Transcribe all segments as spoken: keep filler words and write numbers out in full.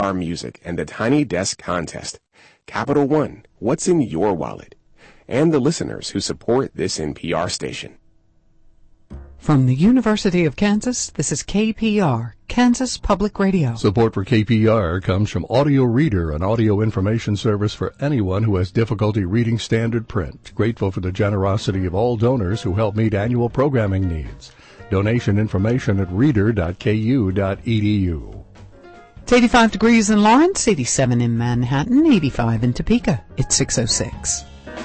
R Music and the Tiny Desk Contest. Capital One, what's in your wallet? And the listeners who support this N P R station. From the University of Kansas, this is K P R, Kansas Public Radio. Support for K P R comes from Audio Reader, an audio information service for anyone who has difficulty reading standard print. Grateful for the generosity of all donors who help meet annual programming needs. Donation information at reader dot k u dot e d u. It's eighty-five degrees in Lawrence, eighty-seven in Manhattan, eighty-five in Topeka. It's six oh six.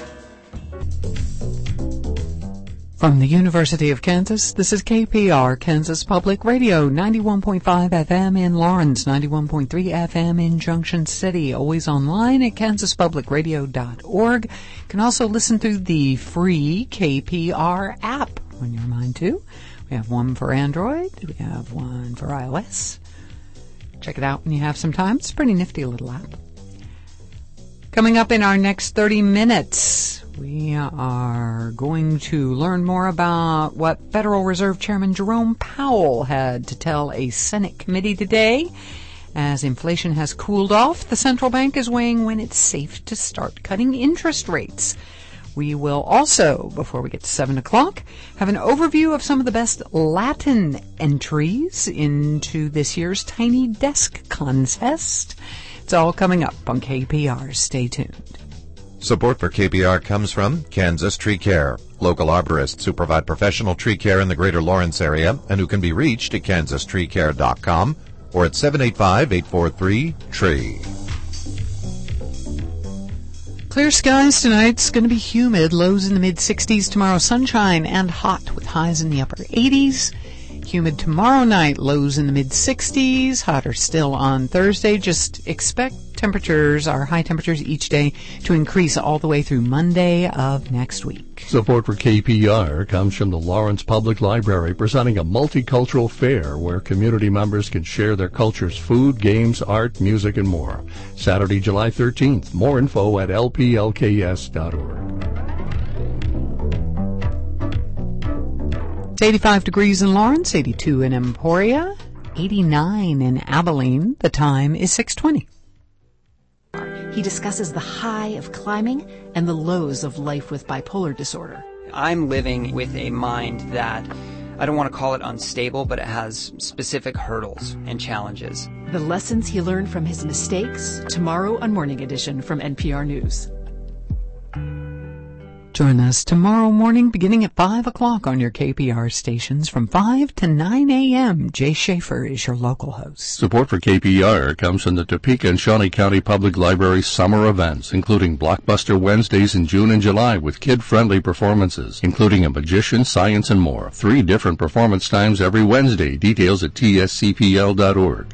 From the University of Kansas, this is K P R, Kansas Public Radio, ninety-one point five F M in Lawrence, ninety-one point three F M in Junction City, always online at kansas public radio dot org. You can also listen through the free K P R app on your mind too. We have one for Android, we have one for iOS. Check it out when you have some time. It's a pretty nifty little app. Coming up in our next thirty minutes, we are going to learn more about what Federal Reserve Chairman Jerome Powell had to tell a Senate committee today. As inflation has cooled off, the central bank is weighing when it's safe to start cutting interest rates. We will also, before we get to seven o'clock, have an overview of some of the best Latin entries into this year's Tiny Desk Contest. It's all coming up on K P R. Stay tuned. Support for K P R comes from Kansas Tree Care, local arborists who provide professional tree care in the greater Lawrence area and who can be reached at kansas tree care dot com or at seven eight five, eight four three, T R E E. Clear skies tonight. It's going to be humid. Lows in the mid sixties tomorrow. Sunshine and hot with highs in the upper eighties. Humid tomorrow night. Lows in the mid sixties. Hotter still on Thursday. Just expect temperatures, our high temperatures each day, to increase all the way through Monday of next week. Support for K P R comes from the Lawrence Public Library, presenting a multicultural fair where community members can share their culture's food, games, art, music, and more. Saturday, July thirteenth. More info at l p l k s dot org. It's eighty-five degrees in Lawrence, eighty-two in Emporia, eighty-nine in Abilene. The time is six twenty. He discusses the high of climbing and the lows of life with bipolar disorder. I'm living with a mind that, I don't want to call it unstable, but it has specific hurdles and challenges. The lessons he learned from his mistakes, tomorrow on Morning Edition from N P R News. Join us tomorrow morning beginning at five o'clock on your K P R stations from five to nine a.m. Jay Schaefer is your local host. Support for K P R comes from the Topeka and Shawnee County Public Library summer events, including Blockbuster Wednesdays in June and July with kid-friendly performances, including a magician, science, and more. Three different performance times every Wednesday. Details at t s c p l dot org.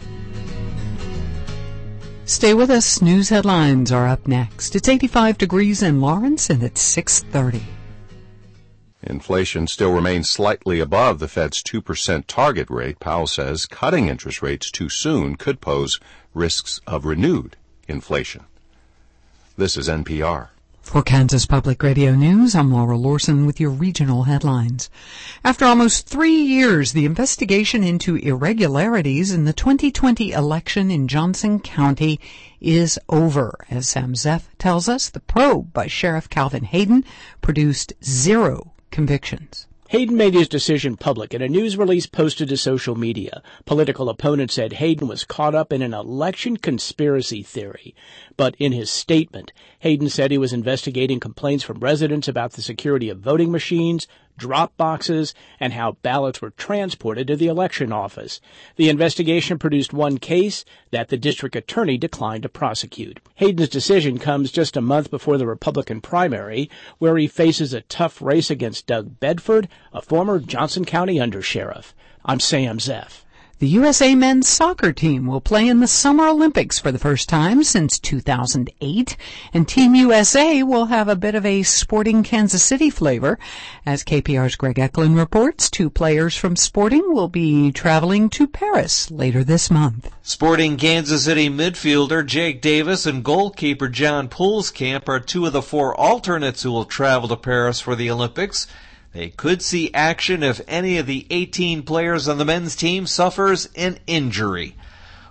Stay with us. News headlines are up next. It's eighty-five degrees in Lawrence, and it's six thirty. Inflation still remains slightly above the Fed's two percent target rate. Powell says cutting interest rates too soon could pose risks of renewed inflation. This is N P R. For Kansas Public Radio News, I'm Laura Lorson with your regional headlines. After almost three years, the investigation into irregularities in the twenty twenty election in Johnson County is over. As Sam Zeff tells us, the probe by Sheriff Calvin Hayden produced zero convictions. Hayden made his decision public in a news release posted to social media. Political opponents said Hayden was caught up in an election conspiracy theory. But in his statement, Hayden said he was investigating complaints from residents about the security of voting machines, drop boxes, and how ballots were transported to the election office. The investigation produced one case that the district attorney declined to prosecute. Hayden's decision comes just a month before the Republican primary, where he faces a tough race against Doug Bedford, a former Johnson County undersheriff. I'm Sam Zeff. The U S A men's soccer team will play in the Summer Olympics for the first time since two thousand eight, and Team U S A will have a bit of a Sporting Kansas City flavor. As K P R's Greg Eklund reports, two players from Sporting will be traveling to Paris later this month. Sporting Kansas City midfielder Jake Davis and goalkeeper John Poolskamp are two of the four alternates who will travel to Paris for the Olympics. They could see action if any of the eighteen players on the men's team suffers an injury.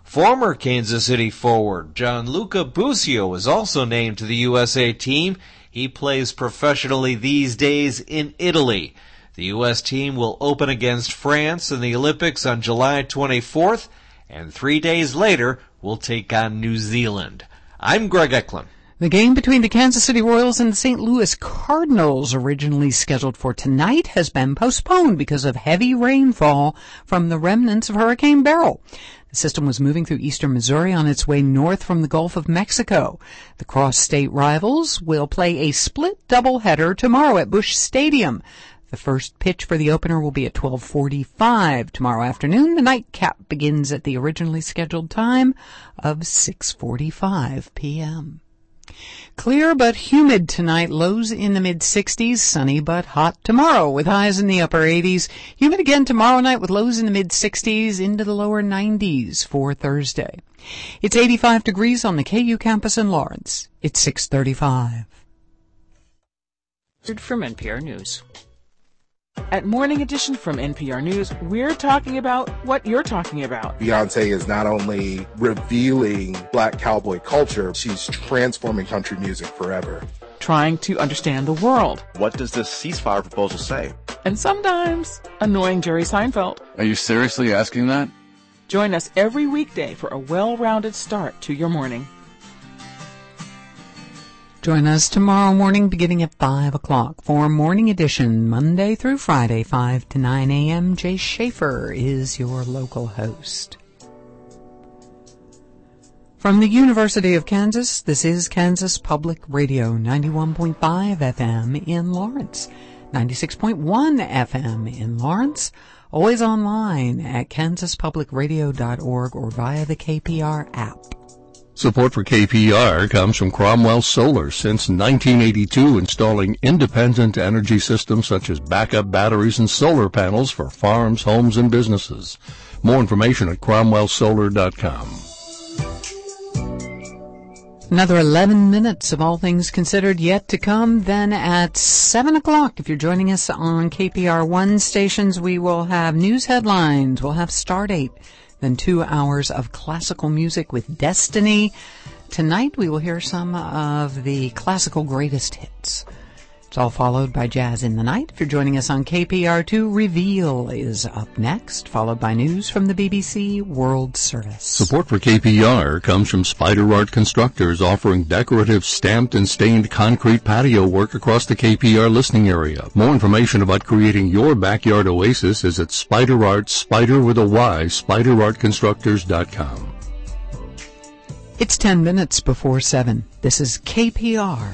Former Kansas City forward Gianluca Busio is also named to the U S A team. He plays professionally these days in Italy. The U S team will open against France in the Olympics on July twenty-fourth, and three days later will take on New Zealand. I'm Greg Eklund. The game between the Kansas City Royals and the Saint Louis Cardinals, originally scheduled for tonight, has been postponed because of heavy rainfall from the remnants of Hurricane Beryl. The system was moving through eastern Missouri on its way north from the Gulf of Mexico. The cross-state rivals will play a split doubleheader tomorrow at Busch Stadium. The first pitch for the opener will be at twelve forty-five tomorrow afternoon. The nightcap begins at the originally scheduled time of six forty-five p.m. Clear but humid tonight, lows in the mid-sixties, sunny but hot tomorrow with highs in the upper eighties. Humid again tomorrow night with lows in the mid-sixties into the lower nineties for Thursday. It's eighty-five degrees on the K U campus in Lawrence. It's six thirty-five. From N P R News. At Morning Edition from N P R News, we're talking about what you're talking about. Beyonce is not only revealing black cowboy culture, she's transforming country music forever. Trying to understand the world. What does this ceasefire proposal say? And sometimes, annoying Jerry Seinfeld. Are you seriously asking that? Join us every weekday for a well-rounded start to your morning. Join us tomorrow morning beginning at five o'clock for Morning Edition, Monday through Friday, five to nine a.m. Jay Schaefer is your local host. From the University of Kansas, this is Kansas Public Radio, ninety-one point five F M in Lawrence, ninety-six point one F M in Lawrence, always online at kansas public radio dot org or via the K P R app. Support for K P R comes from Cromwell Solar, since nineteen eighty-two installing independent energy systems such as backup batteries and solar panels for farms, homes, and businesses. More information at cromwell solar dot com. Another eleven minutes of All Things Considered yet to come. Then at seven o'clock, if you're joining us on K P R one stations, we will have news headlines. We'll have Stardate. Then two hours of classical music with Destiny. Tonight we will hear some of the classical greatest hits. It's all followed by Jazz in the Night. If you're joining us on K P R two, Reveal is up next, followed by news from the B B C World Service. Support for K P R comes from Spider Art Constructors, offering decorative stamped and stained concrete patio work across the K P R listening area. More information about creating your backyard oasis is at Spider Art, Spider with a Y, spider art constructors dot com. It's ten minutes before seven. This is K P R.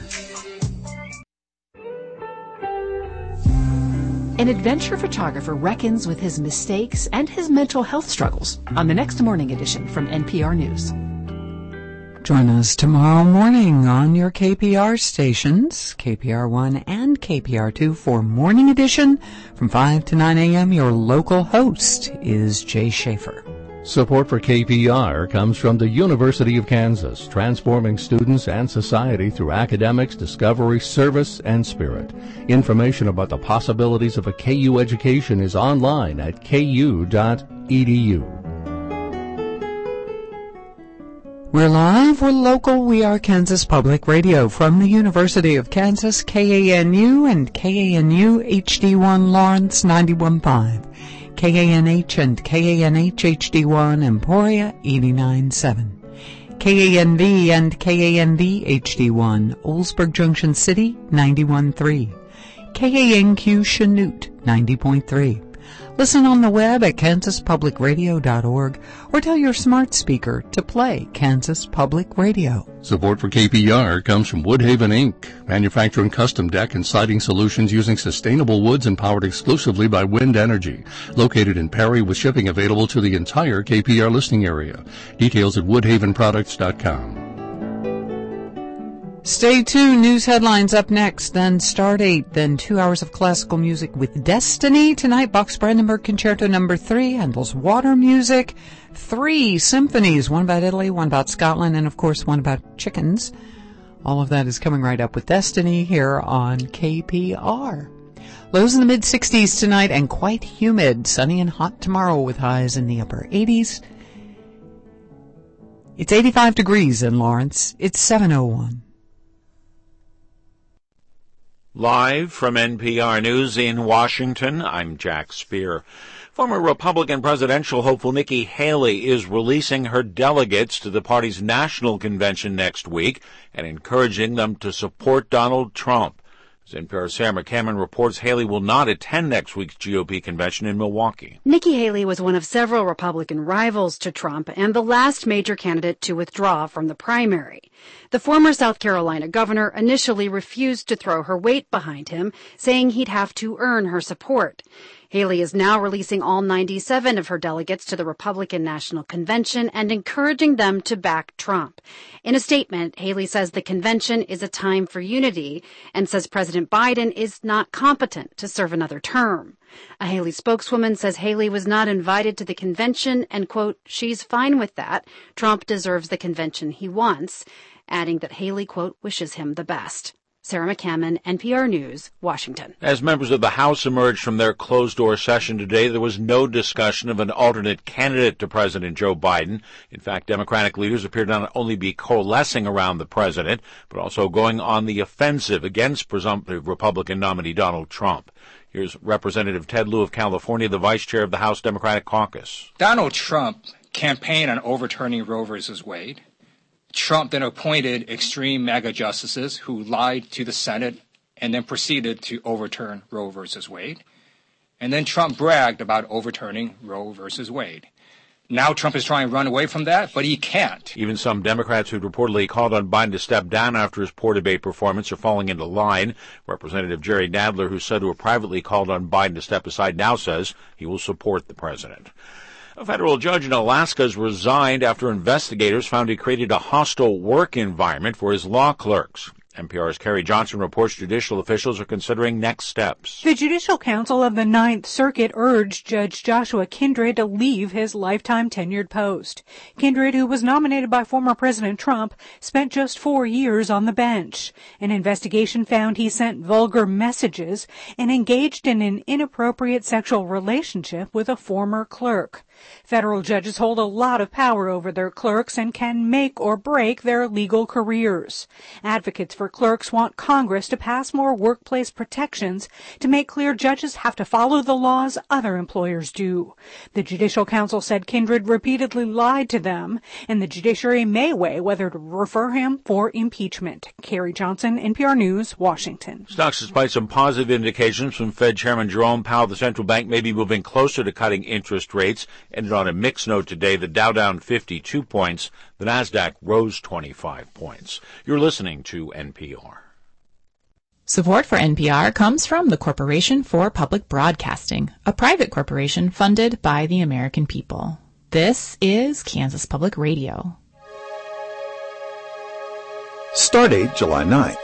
An adventure photographer reckons with his mistakes and his mental health struggles on the next Morning Edition from N P R News. Join us tomorrow morning on your K P R stations, K P R one and K P R two, for Morning Edition from five to nine a.m. Your local host is Jay Schaefer. Support for K P R comes from the University of Kansas, transforming students and society through academics, discovery, service, and spirit. Information about the possibilities of a K U education is online at k u dot e d u. We're live, we're local, we are Kansas Public Radio from the University of Kansas, K A N U and K A N U H D one Lawrence ninety-one point five. K A N H and K A N H H D one Emporia eighty-nine point seven. K A N V and K A N V H D one Oldsburg Junction City ninety-one point three. K A N Q Chanute ninety point three. Listen on the web at kansas public radio dot org or tell your smart speaker to play Kansas Public Radio. Support for K P R comes from Woodhaven Incorporated, manufacturing custom deck and siding solutions using sustainable woods and powered exclusively by wind energy. Located in Perry with shipping available to the entire K P R listening area. Details at woodhaven products dot com. Stay tuned. News headlines up next, then Stardate, then two hours of classical music with Destiny. Tonight, Bach's Brandenburg Concerto number three, Handel's Water Music, three symphonies, one about Italy, one about Scotland, and of course one about chickens. All of that is coming right up with Destiny here on K P R. Lows in the mid-sixties tonight and quite humid, sunny and hot tomorrow with highs in the upper eighties. It's eighty-five degrees in Lawrence. It's seven oh one. Live from N P R News in Washington, I'm Jack Speer. Former Republican presidential hopeful Nikki Haley is releasing her delegates to the party's national convention next week and encouraging them to support Donald Trump. As N P R's Sarah McCammon reports, Haley will not attend next week's G O P convention in Milwaukee. Nikki Haley was one of several Republican rivals to Trump and the last major candidate to withdraw from the primary. The former South Carolina governor initially refused to throw her weight behind him, saying he'd have to earn her support. Haley is now releasing all ninety-seven of her delegates to the Republican National Convention and encouraging them to back Trump. In a statement, Haley says the convention is a time for unity and says President Biden is not competent to serve another term. A Haley spokeswoman says Haley was not invited to the convention and, quote, she's fine with that. Trump deserves the convention he wants, adding that Haley, quote, wishes him the best. Sarah McCammon, N P R News, Washington. As members of the House emerged from their closed-door session today, there was no discussion of an alternate candidate to President Joe Biden. In fact, Democratic leaders appear to not only be coalescing around the president, but also going on the offensive against presumptive Republican nominee Donald Trump. Here's Representative Ted Lieu of California, the vice chair of the House Democratic Caucus. Donald Trump campaigned on overturning Roe versus Wade. Trump then appointed extreme MAGA justices who lied to the Senate and then proceeded to overturn Roe versus Wade. And then Trump bragged about overturning Roe versus Wade. Now Trump is trying to run away from that, but he can't. Even some Democrats who reportedly called on Biden to step down after his poor debate performance are falling into line. Representative Jerry Nadler, who said to have privately called on Biden to step aside, now says he will support the president. A federal judge in Alaska has resigned after investigators found he created a hostile work environment for his law clerks. N P R's Carrie Johnson reports judicial officials are considering next steps. The Judicial Council of the Ninth Circuit urged Judge Joshua Kindred to leave his lifetime tenured post. Kindred, who was nominated by former President Trump, spent just four years on the bench. An investigation found he sent vulgar messages and engaged in an inappropriate sexual relationship with a former clerk. Federal judges hold a lot of power over their clerks and can make or break their legal careers. Advocates for clerks want Congress to pass more workplace protections to make clear judges have to follow the laws other employers do. The Judicial Council said Kindred repeatedly lied to them, and the judiciary may weigh whether to refer him for impeachment. Carrie Johnson, N P R News, Washington. Stocks, despite some positive indications from Fed Chairman Jerome Powell, the central bank may be moving closer to cutting interest rates. Ended on a mixed note today. The Dow down fifty-two points. The Nasdaq rose twenty-five points. You're listening to N P R. Support for N P R comes from the Corporation for Public Broadcasting, a private corporation funded by the American people. This is Kansas Public Radio. Stardate July ninth.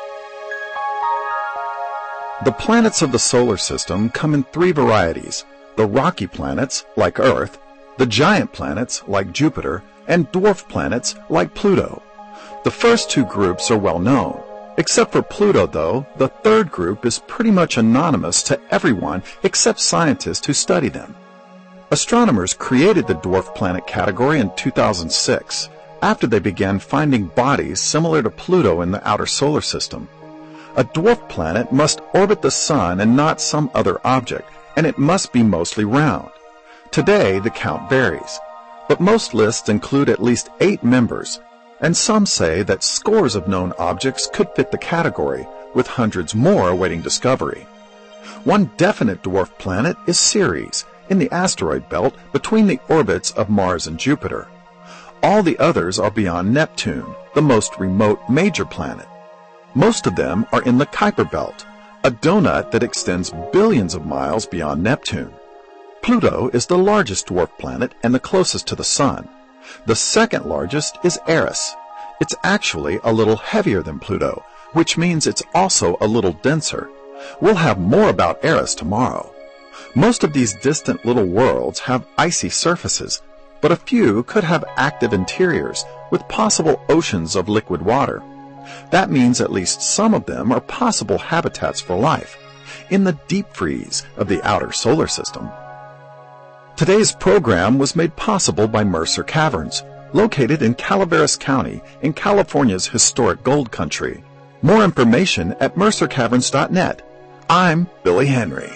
The planets of the solar system come in three varieties: the rocky planets, like Earth, the giant planets, like Jupiter, and dwarf planets, like Pluto. The first two groups are well known. Except for Pluto, though, the third group is pretty much anonymous to everyone except scientists who study them. Astronomers created the dwarf planet category in two thousand six, after they began finding bodies similar to Pluto in the outer solar system. A dwarf planet must orbit the sun and not some other object, and it must be mostly round. Today, the count varies, but most lists include at least eight members, and some say that scores of known objects could fit the category, with hundreds more awaiting discovery. One definite dwarf planet is Ceres, in the asteroid belt between the orbits of Mars and Jupiter. All the others are beyond Neptune, the most remote major planet. Most of them are in the Kuiper belt, a donut that extends billions of miles beyond Neptune. Pluto is the largest dwarf planet and the closest to the Sun. The second largest is Eris. It's actually a little heavier than Pluto, which means it's also a little denser. We'll have more about Eris tomorrow. Most of these distant little worlds have icy surfaces, but a few could have active interiors with possible oceans of liquid water. That means at least some of them are possible habitats for life in the deep freeze of the outer solar system. Today's program was made possible by Mercer Caverns, located in Calaveras County in California's historic gold country. More information at mercer caverns dot net. I'm Billy Henry.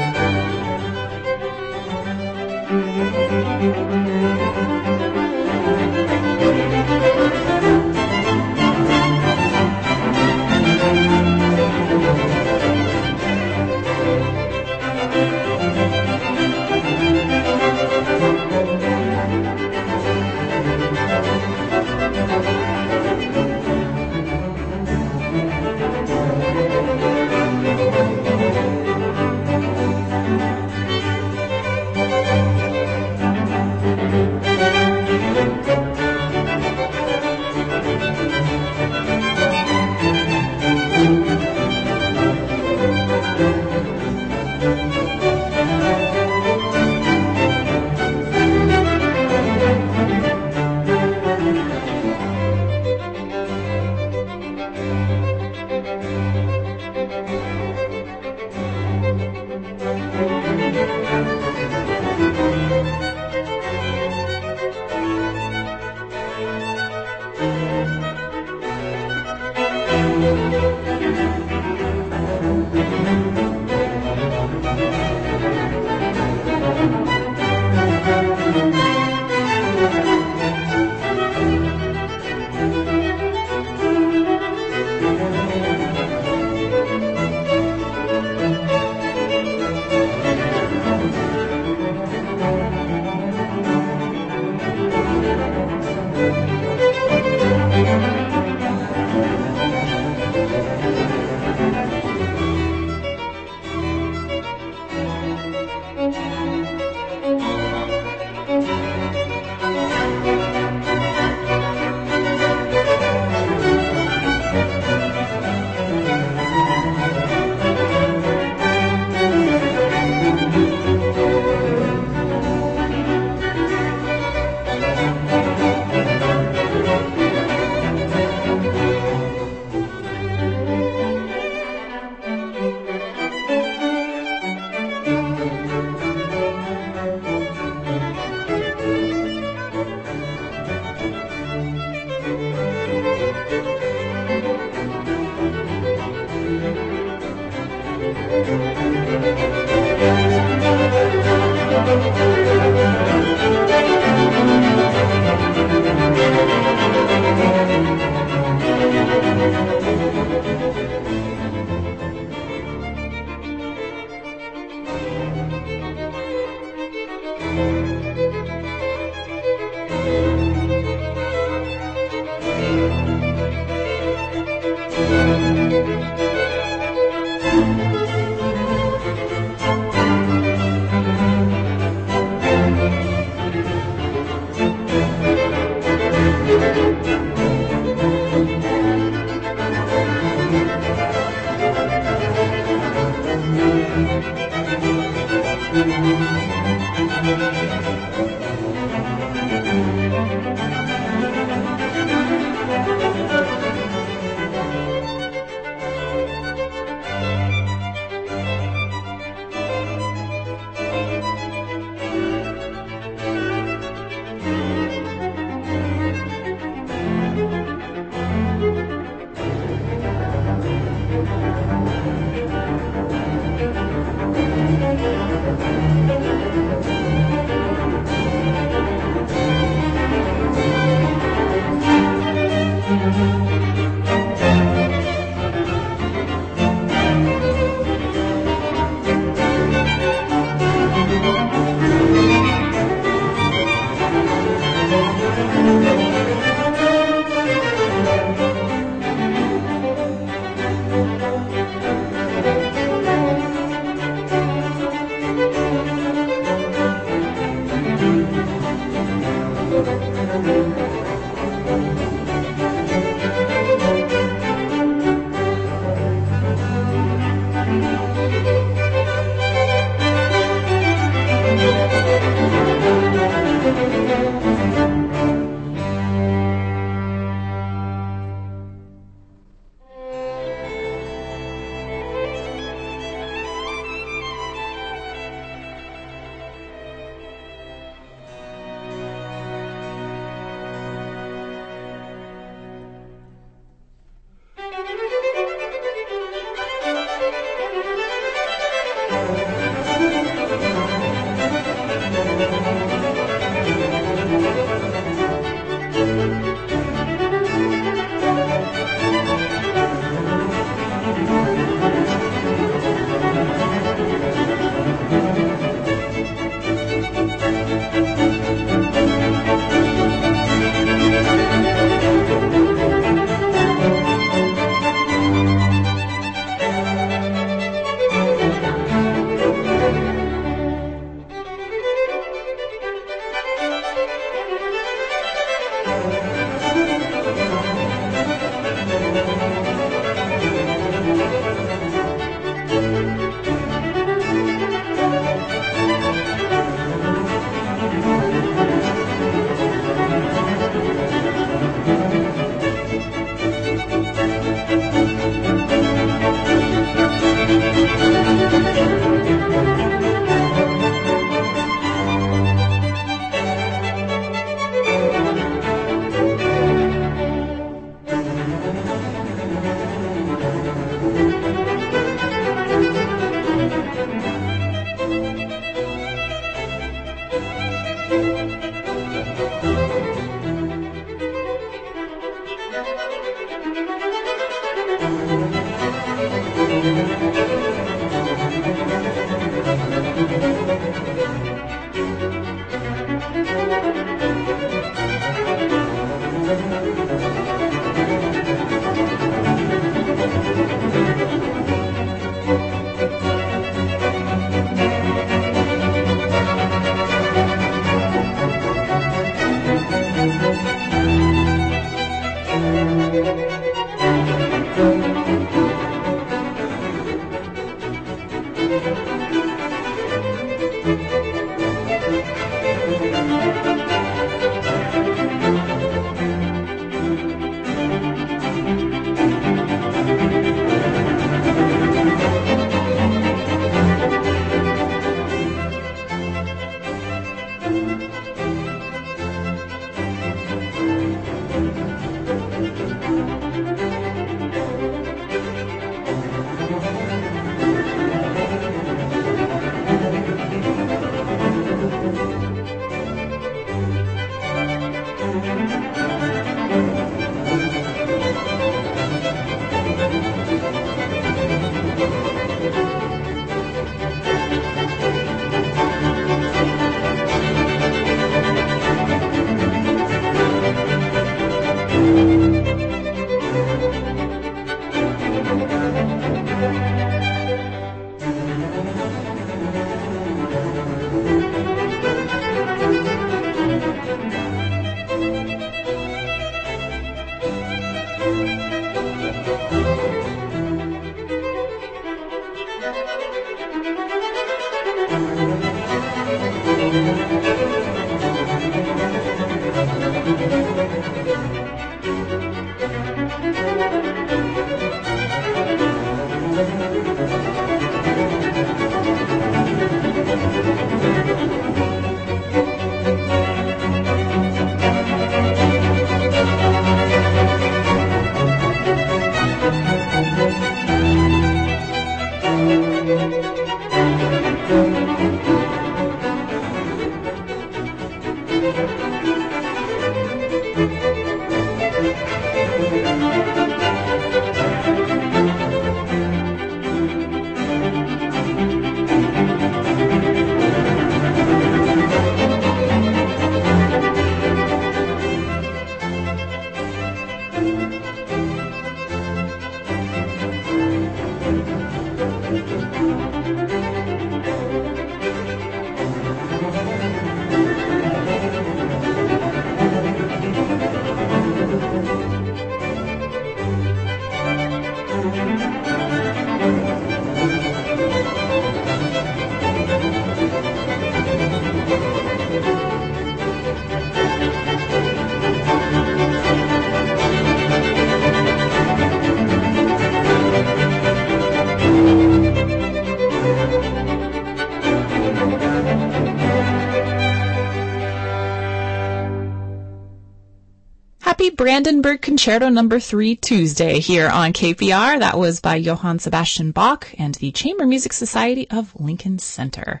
Brandenburg Concerto number three Tuesday here on K P R. That was by Johann Sebastian Bach and the Chamber Music Society of Lincoln Center.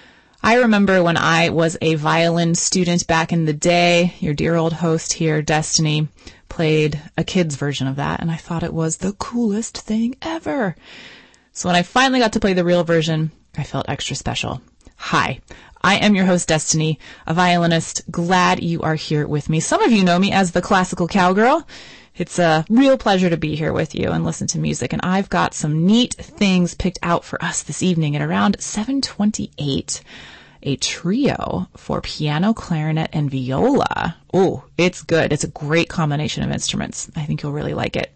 I remember when I was a violin student back in the day, your dear old host here, Destiny, played a kid's version of that, and I thought it was the coolest thing ever. So when I finally got to play the real version, I felt extra special. Hi. I am your host, Destiny, a violinist. Glad you are here with me. Some of you know me as the classical cowgirl. It's a real pleasure to be here with you and listen to music. And I've got some neat things picked out for us this evening at around seven twenty-eight. A trio for piano, clarinet, and viola. Oh, it's good. It's a great combination of instruments. I think you'll really like it.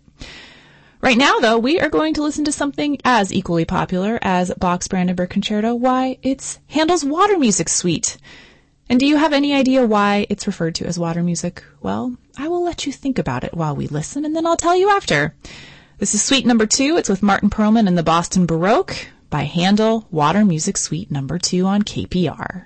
Right now, though, we are going to listen to something as equally popular as Bach's Brandenburg Concerto. Why, it's Handel's Water Music Suite. And do you have any idea why it's referred to as water music? Well, I will let you think about it while we listen, and then I'll tell you after. This is Suite number two. It's with Martin Perlman and the Boston Baroque by Handel, Water Music Suite number two on K P R.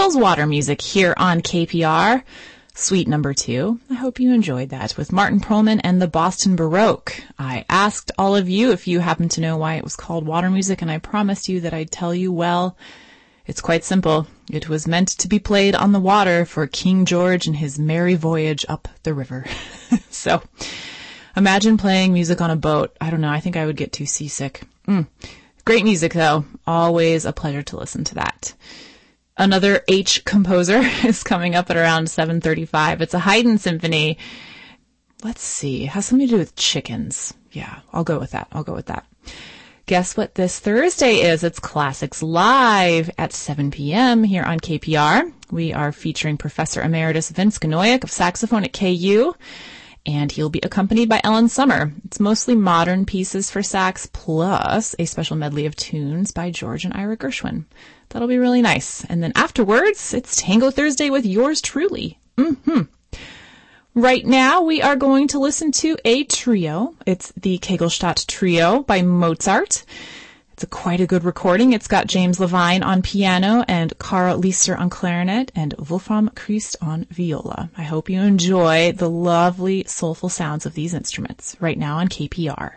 Beatles water music here on K P R. Suite number two. I hope you enjoyed that with Martin Perlman and the Boston Baroque. I asked all of you if you happen to know why it was called water music, and I promised you that I'd tell you. Well, it's quite simple. It was meant to be played on the water for King George and his merry voyage up the river. So, imagine playing music on a boat. I don't know, I think I would get too seasick. Mm. Great music, though. Always a pleasure to listen to that. Another H composer is coming up at around seven thirty-five. It's a Haydn symphony. Let's see. It has something to do with chickens. Yeah, I'll go with that. I'll go with that. Guess what this Thursday is? It's Classics Live at seven p.m. here on K P R. We are featuring Professor Emeritus Vince Gnoyak of saxophone at K U, and he'll be accompanied by Ellen Summer. It's mostly modern pieces for sax, plus a special medley of tunes by George and Ira Gershwin. That'll be really nice. And then afterwards, it's Tango Thursday with yours truly. Mm-hmm. Right now, we are going to listen to a trio. It's the Kegelstadt Trio by Mozart. It's a quite a good recording. It's got James Levine on piano and Karl Liester on clarinet and Wolfram Christ on viola. I hope you enjoy the lovely, soulful sounds of these instruments right now on K P R.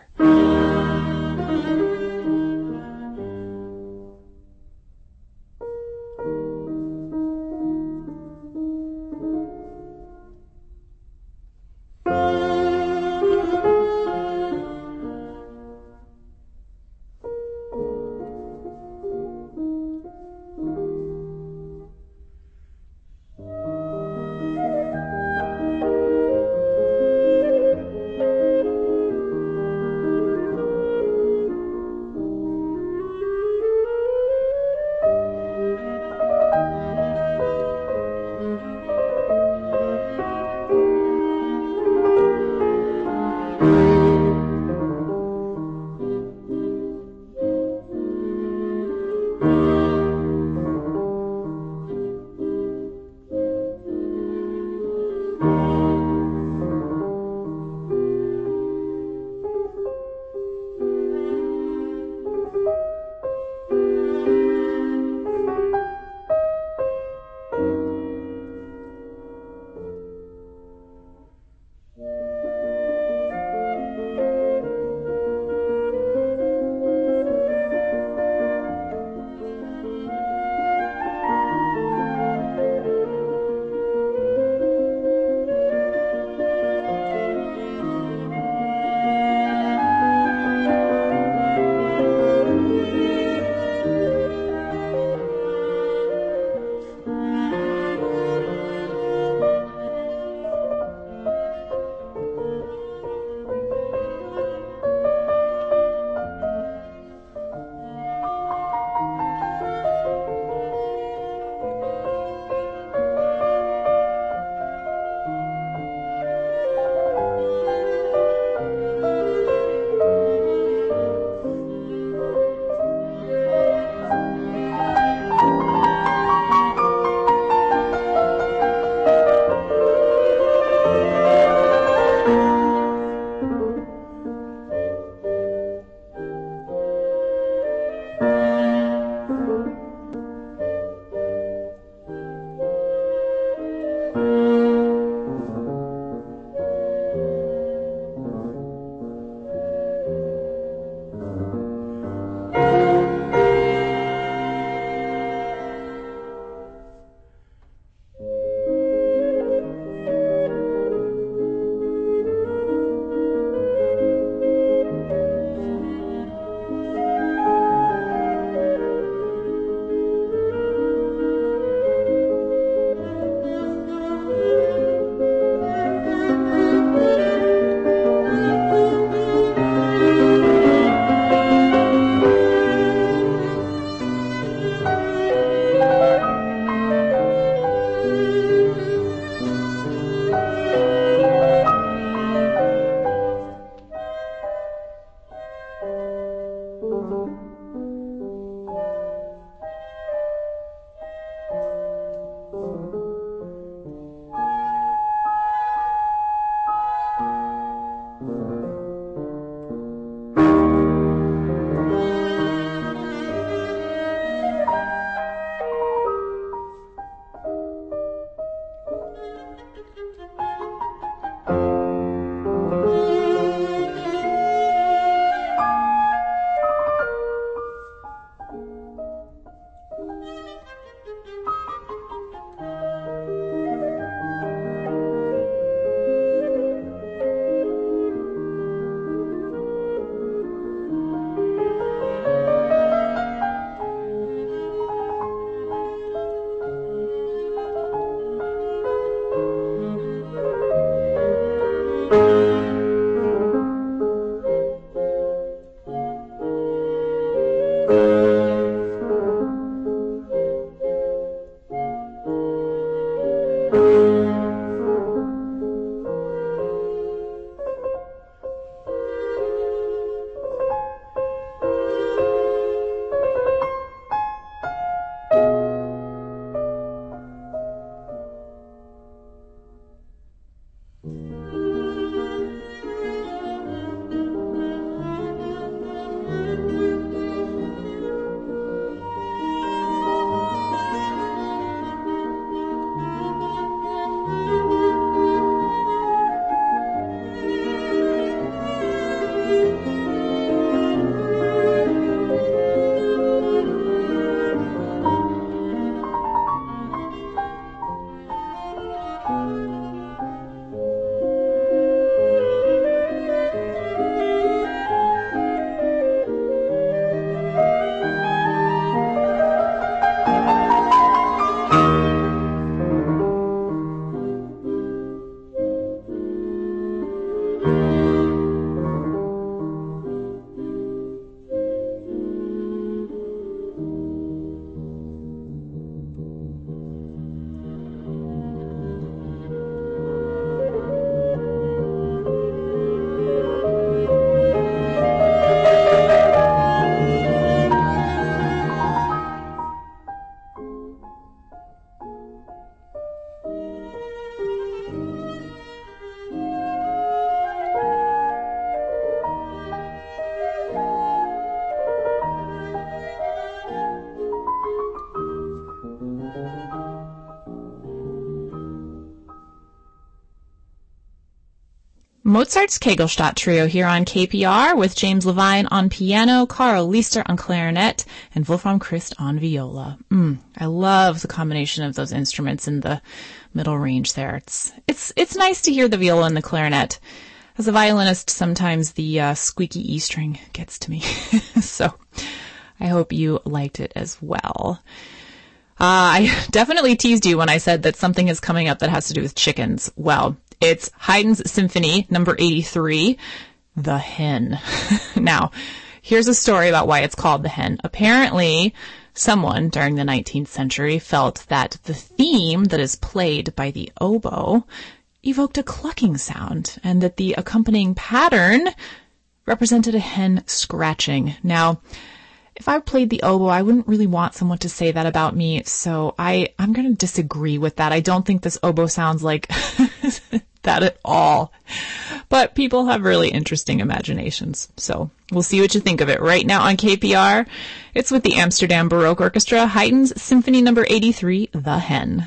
Mozart's Kegelstadt Trio here on K P R with James Levine on piano, Carl Leister on clarinet, and Wolfram Christ on viola. Mm, I love the combination of those instruments in the middle range there. It's it's it's nice to hear the viola and the clarinet. As a violinist, sometimes the uh, squeaky E string gets to me. So I hope you liked it as well. Uh, I definitely teased you when I said that something is coming up that has to do with chickens. Well, it's Haydn's Symphony number eighty-three, The Hen. Now, here's a story about why it's called The Hen. Apparently, someone during the nineteenth century felt that the theme that is played by the oboe evoked a clucking sound, and that the accompanying pattern represented a hen scratching. Now, if I played the oboe, I wouldn't really want someone to say that about me, so I, I'm going to disagree with that. I don't think this oboe sounds like that at all. But people have really interesting imaginations, so we'll see what you think of it. Right now on K P R, it's with the Amsterdam Baroque Orchestra, Haydn's Symphony number eighty-three, The Hen.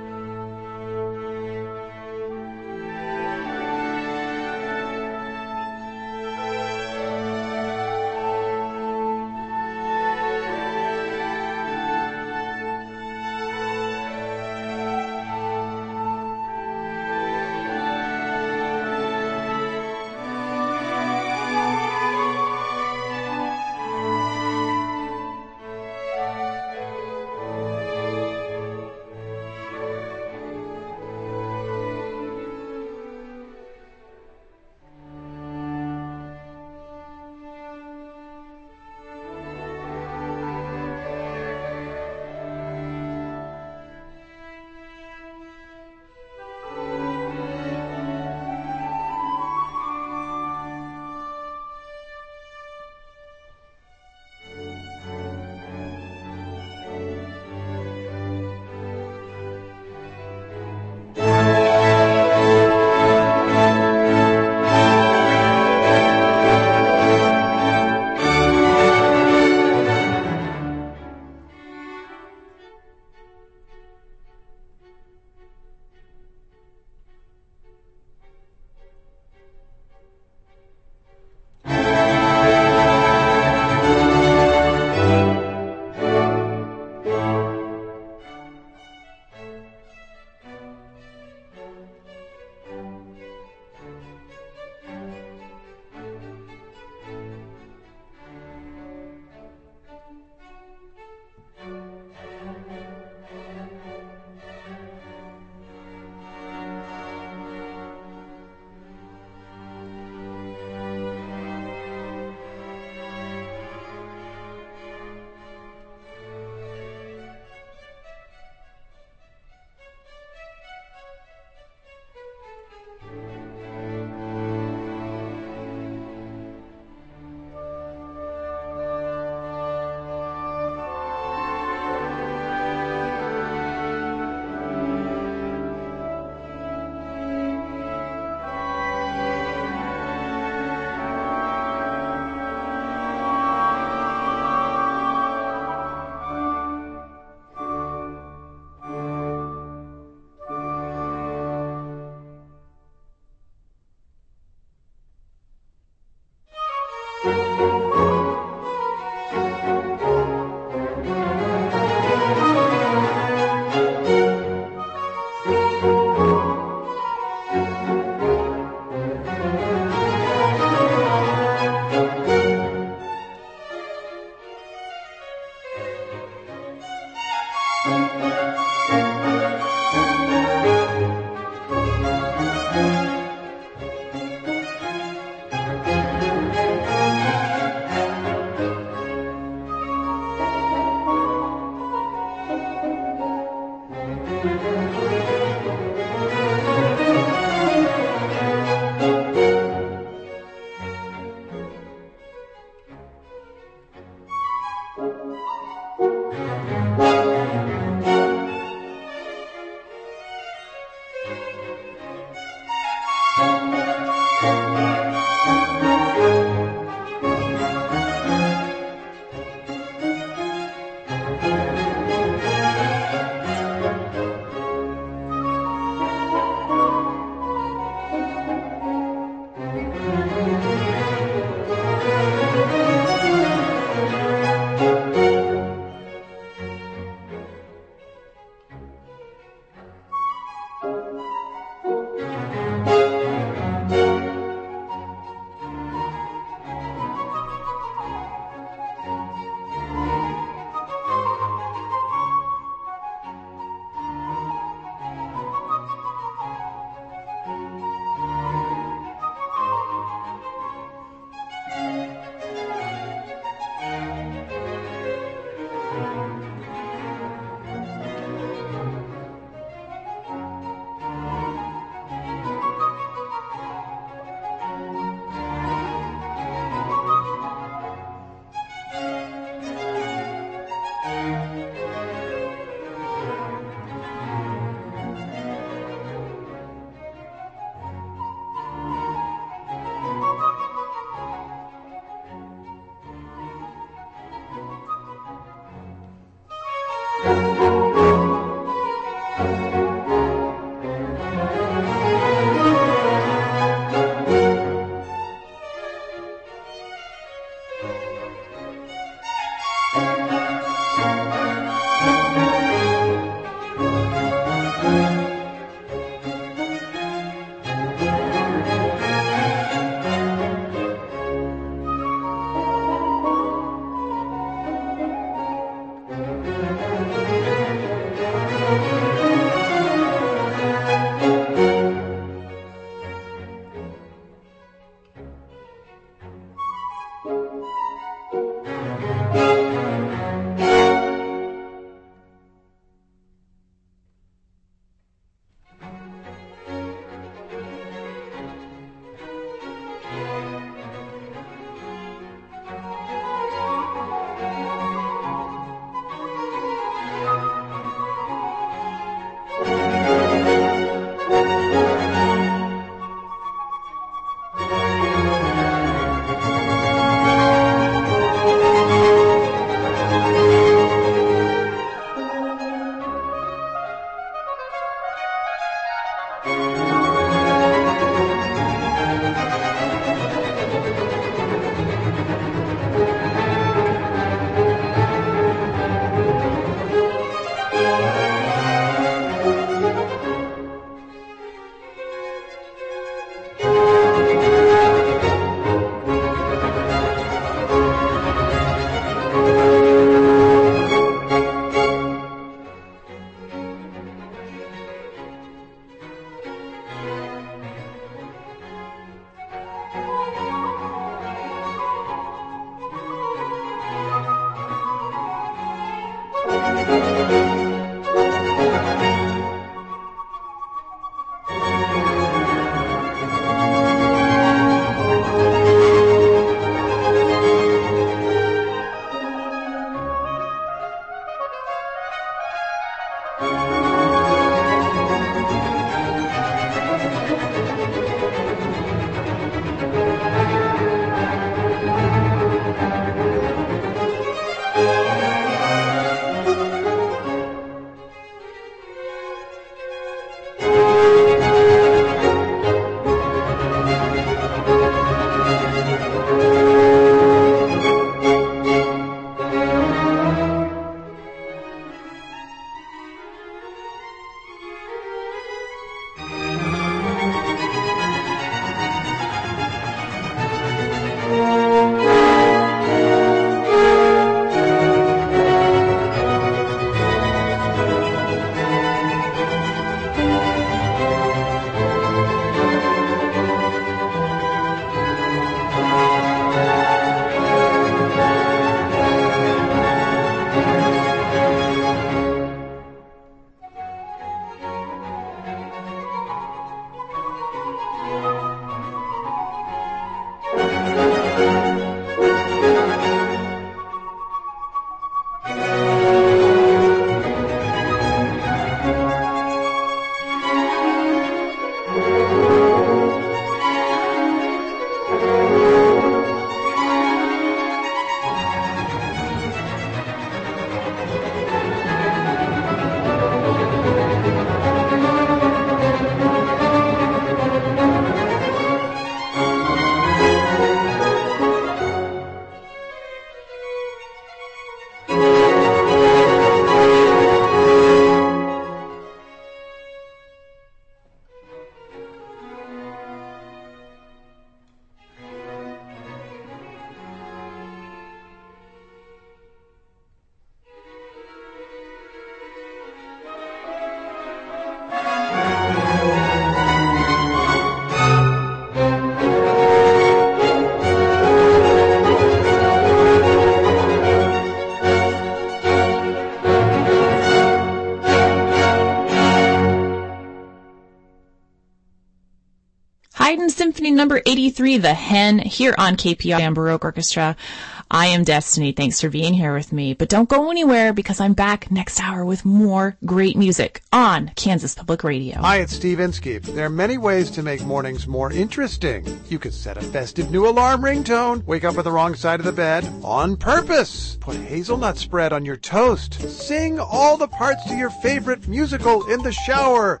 Haydn Symphony number eighty-three, The Hen, here on K P R and Baroque Orchestra. I am Destiny. Thanks for being here with me. But don't go anywhere because I'm back next hour with more great music on Kansas Public Radio. Hi, it's Steve Inskeep. There are many ways to make mornings more interesting. You could set a festive new alarm ringtone, wake up with the wrong side of the bed on purpose, put hazelnut spread on your toast, sing all the parts to your favorite musical in the shower.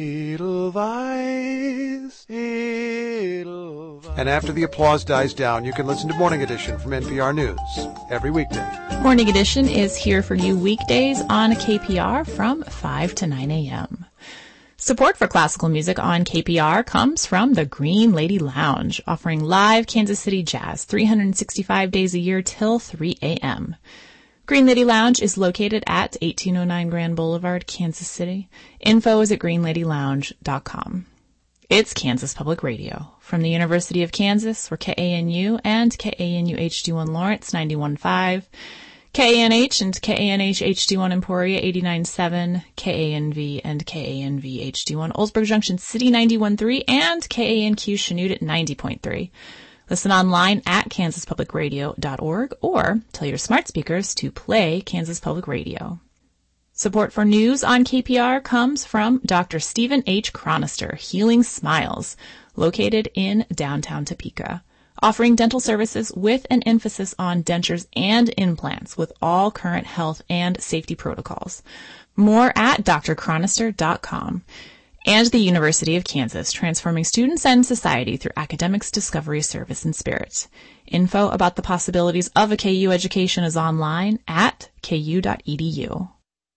Edelweiss, Edelweiss. And after the applause dies down, you can listen to Morning Edition from N P R News every weekday. Morning Edition is here for you weekdays on K P R from five to nine a.m. Support for classical music on K P R comes from the Green Lady Lounge, offering live Kansas City jazz three hundred sixty-five days a year till three a.m. Green Lady Lounge is located at eighteen oh nine Grand Boulevard, Kansas City. Info is at green lady lounge dot com. It's Kansas Public Radio. From the University of Kansas, we're K A N U and K A N U H D one Lawrence ninety-one point five, K A N H and K A N H H D one Emporia eighty-nine point seven, K A N V and K A N V H D one Oldsburg Junction City ninety-one point three, and K A N Q Chanute at ninety point three. Listen online at kansas public radio dot org or tell your smart speakers to play Kansas Public Radio. Support for news on K P R comes from Doctor Stephen H. Chronister, Healing Smiles, located in downtown Topeka, offering dental services with an emphasis on dentures and implants with all current health and safety protocols. More at d r chronister dot com. And the University of Kansas, transforming students and society through academics, discovery, service, and spirit. Info about the possibilities of a K U education is online at k u dot e d u.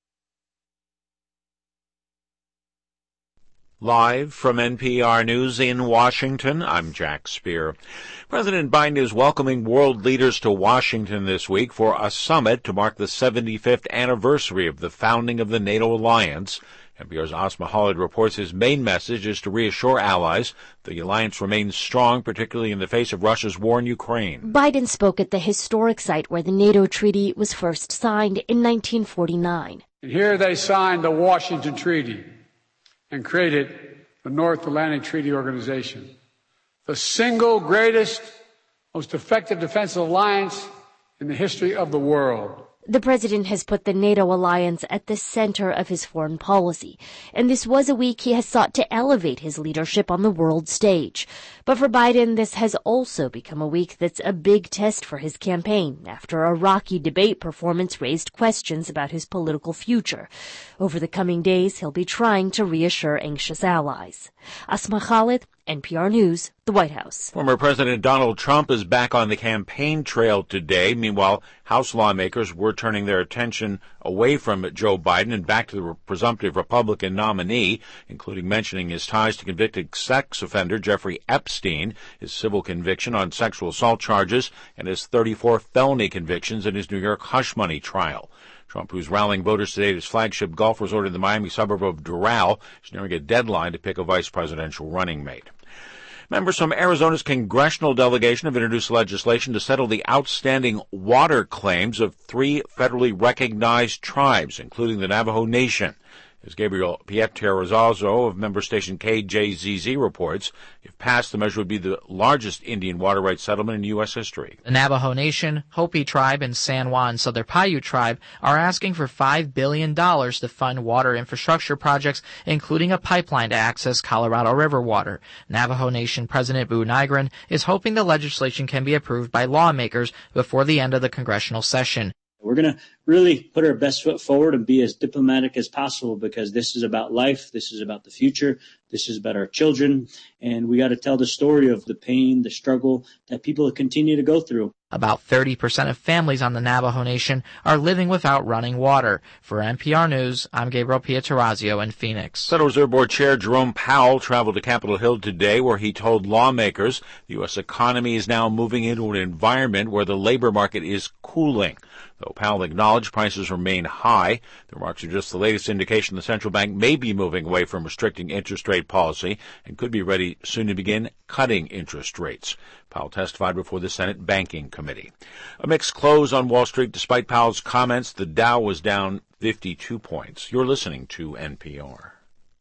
Live from N P R News in Washington, I'm Jack Speer. President Biden is welcoming world leaders to Washington this week for a summit to mark the seventy-fifth anniversary of the founding of the NATO alliance. N P R's Asma Khalid reports his main message is to reassure allies the alliance remains strong, particularly in the face of Russia's war in Ukraine. Biden spoke at the historic site where the NATO treaty was first signed in nineteen forty-nine. And here they signed the Washington Treaty and created the North Atlantic Treaty Organization, the single greatest, most effective defense alliance in the history of the world. The president has put the NATO alliance at the center of his foreign policy, and this was a week he has sought to elevate his leadership on the world stage. But for Biden, this has also become a week that's a big test for his campaign after a rocky debate performance raised questions about his political future. Over the coming days, he'll be trying to reassure anxious allies. Asma Khalid, N P R News, the White House. Former President Donald Trump is back on the campaign trail today. Meanwhile, House lawmakers were turning their attention away from Joe Biden and back to the presumptive Republican nominee, including mentioning his ties to convicted sex offender Jeffrey Epstein, his civil conviction on sexual assault charges, and his thirty-four felony convictions in his New York hush money trial. Trump, who's rallying voters today at his flagship golf resort in the Miami suburb of Doral, is nearing a deadline to pick a vice presidential running mate. Members from Arizona's congressional delegation have introduced legislation to settle the outstanding water claims of three federally recognized tribes, including the Navajo Nation. As Gabriel Pietrozazo of member station K J Z Z reports, if passed, the measure would be the largest Indian water rights settlement in U S history. The Navajo Nation, Hopi Tribe, and San Juan Southern Paiute Tribe are asking for five billion dollars to fund water infrastructure projects, including a pipeline to access Colorado River water. Navajo Nation President Boo Nygren is hoping the legislation can be approved by lawmakers before the end of the congressional session. We're going to really put our best foot forward and be as diplomatic as possible because this is about life. This is about the future. This is about our children. And we got to tell the story of the pain, the struggle that people continue to go through. About thirty percent of families on the Navajo Nation are living without running water. For N P R News, I'm Gabriel Pietrorazio in Phoenix. Federal Reserve Board Chair Jerome Powell traveled to Capitol Hill today where he told lawmakers the U S economy is now moving into an environment where the labor market is cooling. Though Powell acknowledged prices remain high, the remarks are just the latest indication the central bank may be moving away from restricting interest rate policy and could be ready soon to begin cutting interest rates. Powell testified before the Senate Banking Committee. A mixed close on Wall Street despite Powell's comments. The Dow was down fifty-two points. You're listening to N P R.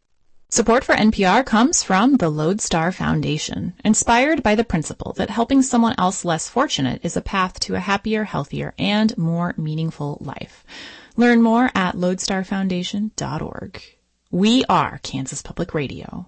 Support for N P R comes from the Lodestar Foundation, inspired by the principle that helping someone else less fortunate is a path to a happier, healthier, and more meaningful life. Learn more at lodestar foundation dot org. We are Kansas Public Radio.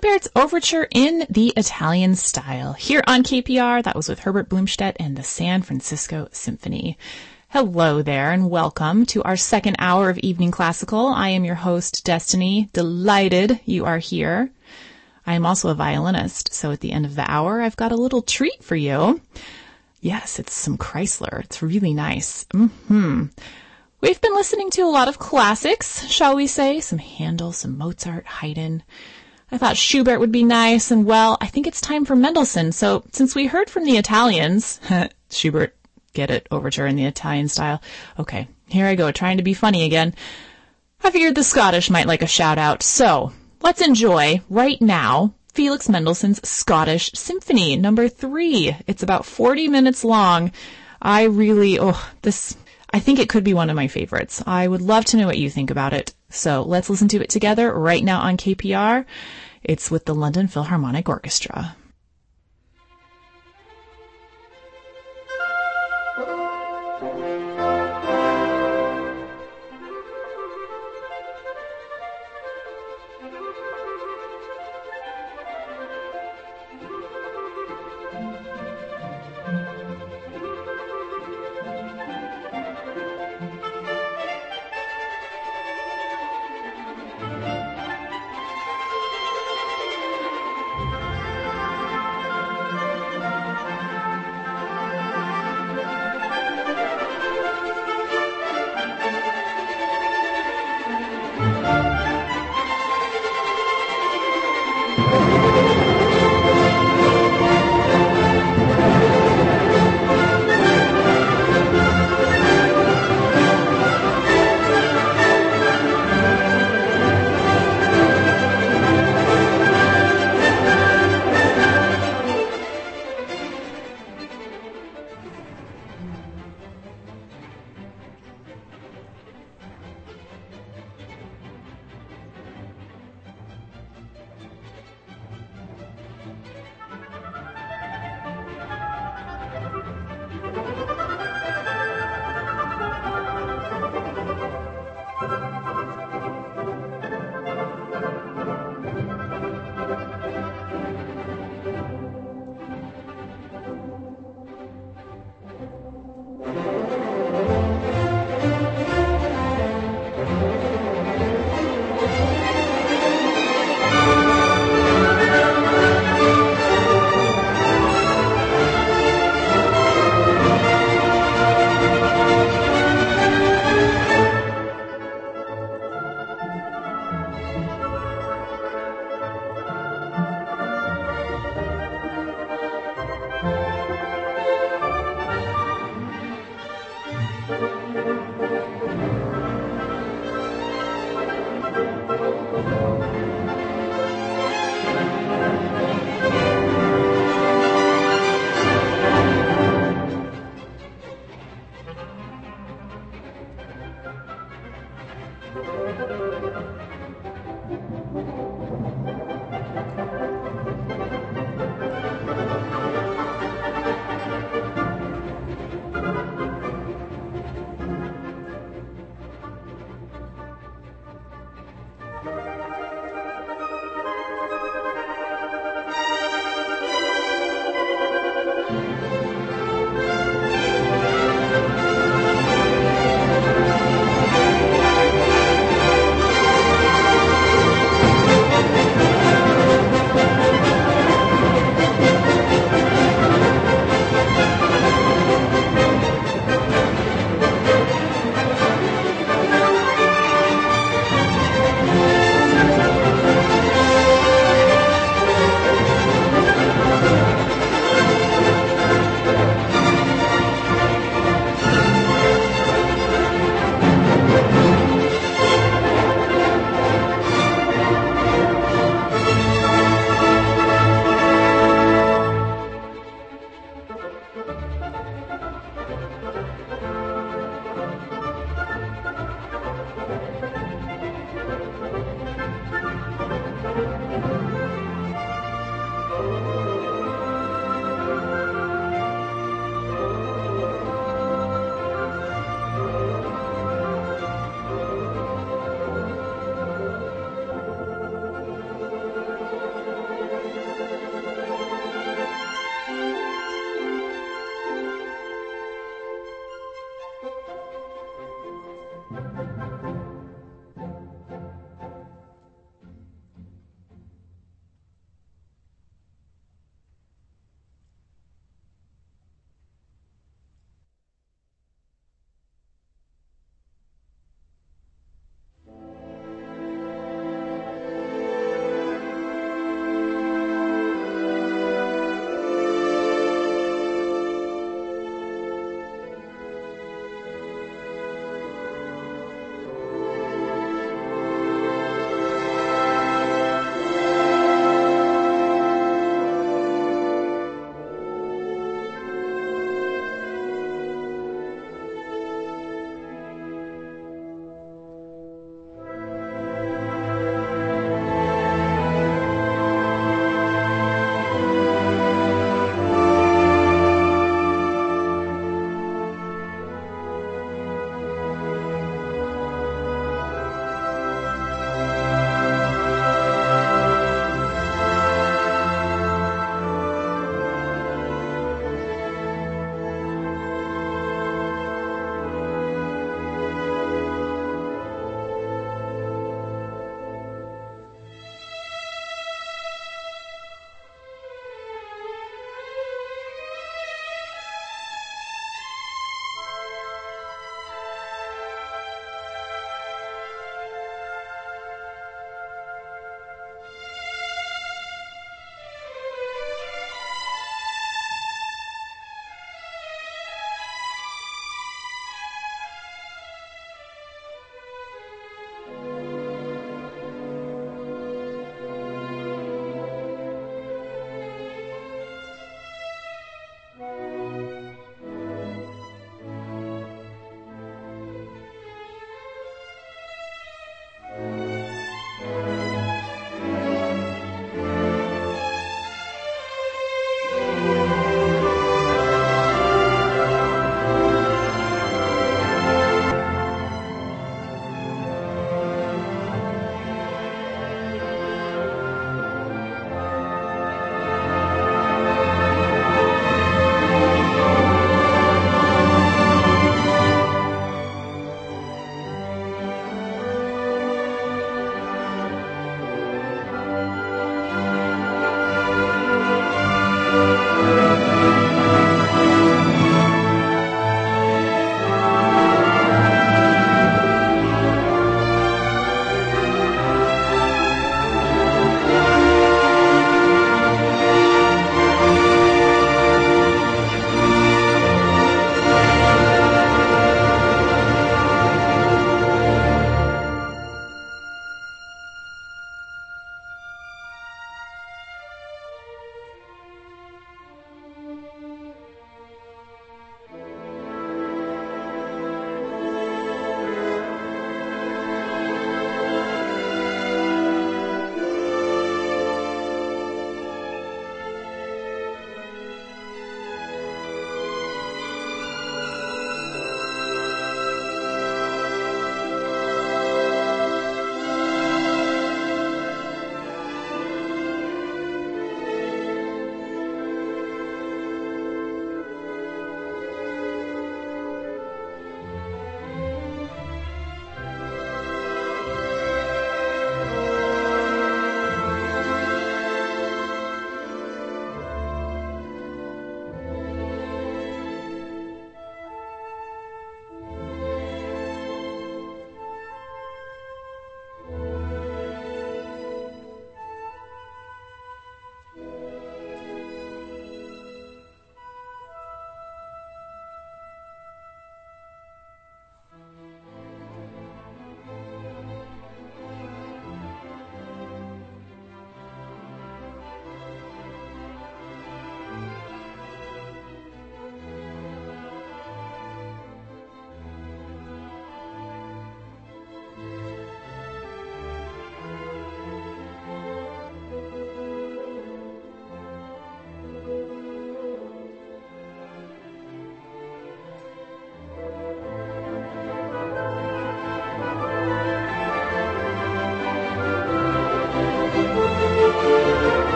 Schubert's Overture in the Italian style. Here on K P R, that was with Herbert Blumstedt and the San Francisco Symphony. Hello there and welcome to our second hour of Evening Classical. I am your host, Destiny. Delighted you are here. I am also a violinist, so at the end of the hour, I've got a little treat for you. Yes, it's some Chrysler. It's really nice. Mm-hmm. We've been listening to a lot of classics, shall we say? Some Handel, some Mozart, Haydn. I thought Schubert would be nice, and well, I think it's time for Mendelssohn. So since we heard from the Italians, Schubert, get it, Overture in the Italian style. Okay, here I go, trying to be funny again. I figured the Scottish might like a shout out. So let's enjoy, right now, Felix Mendelssohn's Scottish Symphony, number three. It's about forty minutes long. I really, oh, this, I think it could be one of my favorites. I would love to know what you think about it. So let's listen to it together right now on K P R. It's with the London Philharmonic Orchestra.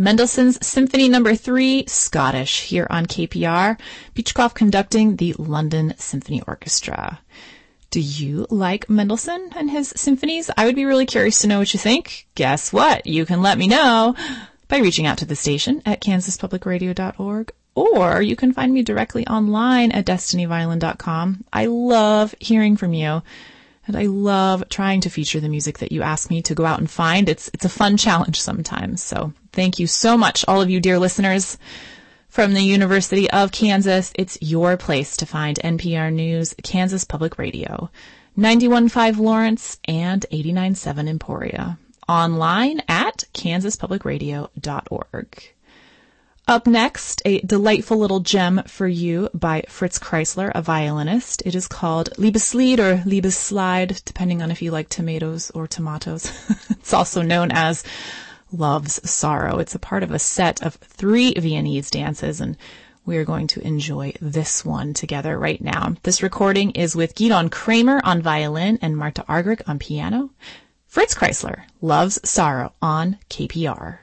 Mendelssohn's Symphony Number three, Scottish, here on K P R. Beechcroft conducting the London Symphony Orchestra. Do you like Mendelssohn and his symphonies? I would be really curious to know what you think. Guess what? You can let me know by reaching out to the station at kansas public radio dot org, or you can find me directly online at destiny violin dot com. I love hearing from you, and I love trying to feature the music that you ask me to go out and find. It's it's a fun challenge sometimes. So thank you so much, all of you dear listeners. From the University of Kansas, it's your place to find N P R News, Kansas Public Radio, ninety-one point five Lawrence and eighty-nine point seven Emporia. Online at kansas public radio dot org. Up next, a delightful little gem for you by Fritz Kreisler, a violinist. It is called Liebeslied or Liebesslide, depending on if you like tomatoes or tomatoes. It's also known as Love's Sorrow. It's a part of a set of three Viennese dances, and we are going to enjoy this one together right now. This recording is with Gidon Kramer on violin and Marta Argerich on piano. Fritz Kreisler, Love's Sorrow on K P R.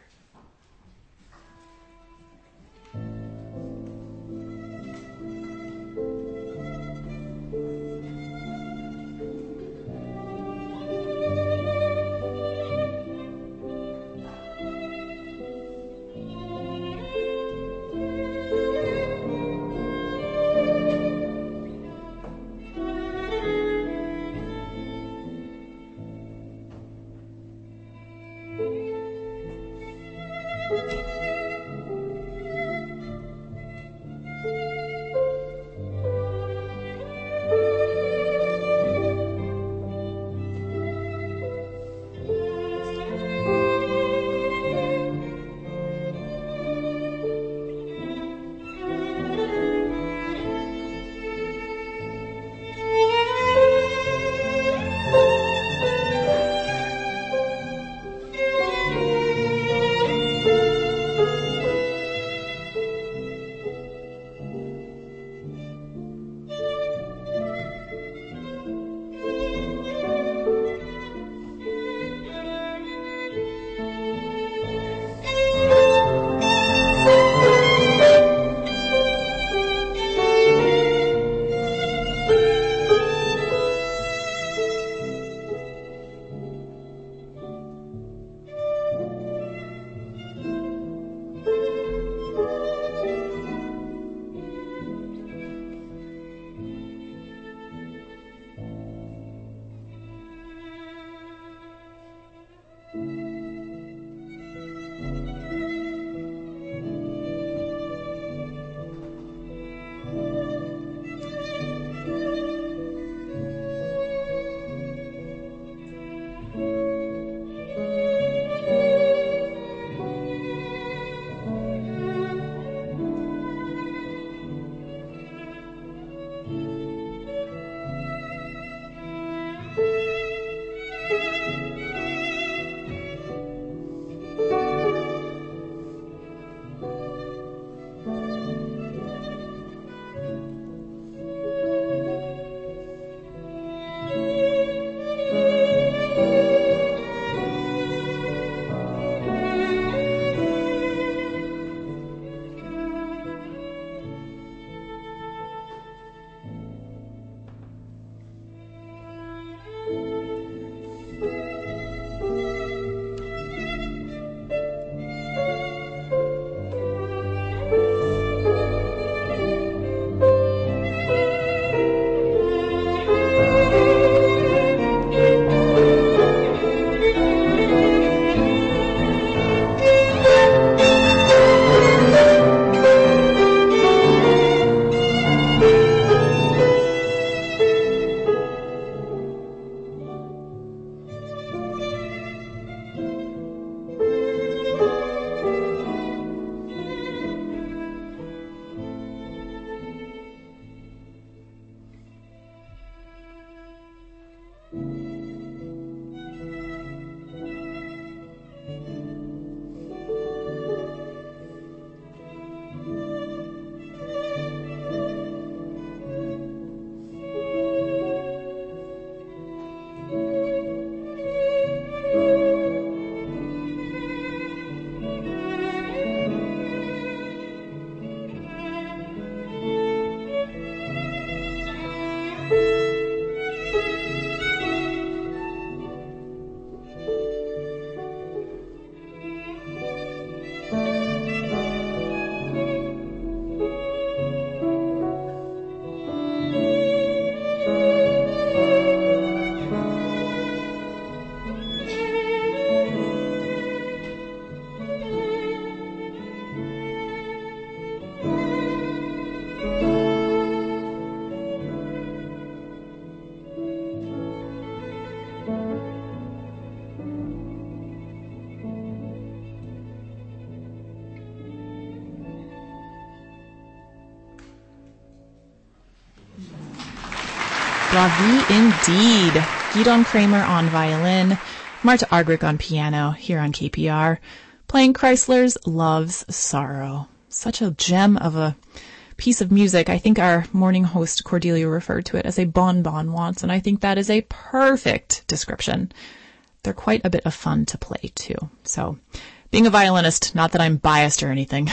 Bravi indeed. Gidon Kramer on violin, Marta Argerich on piano here on K P R, playing Chrysler's Love's Sorrow. Such a gem of a piece of music. I think our morning host Cordelia referred to it as a bonbon once, and I think that is a perfect description. They're quite a bit of fun to play too. So, being a violinist, not that I'm biased or anything.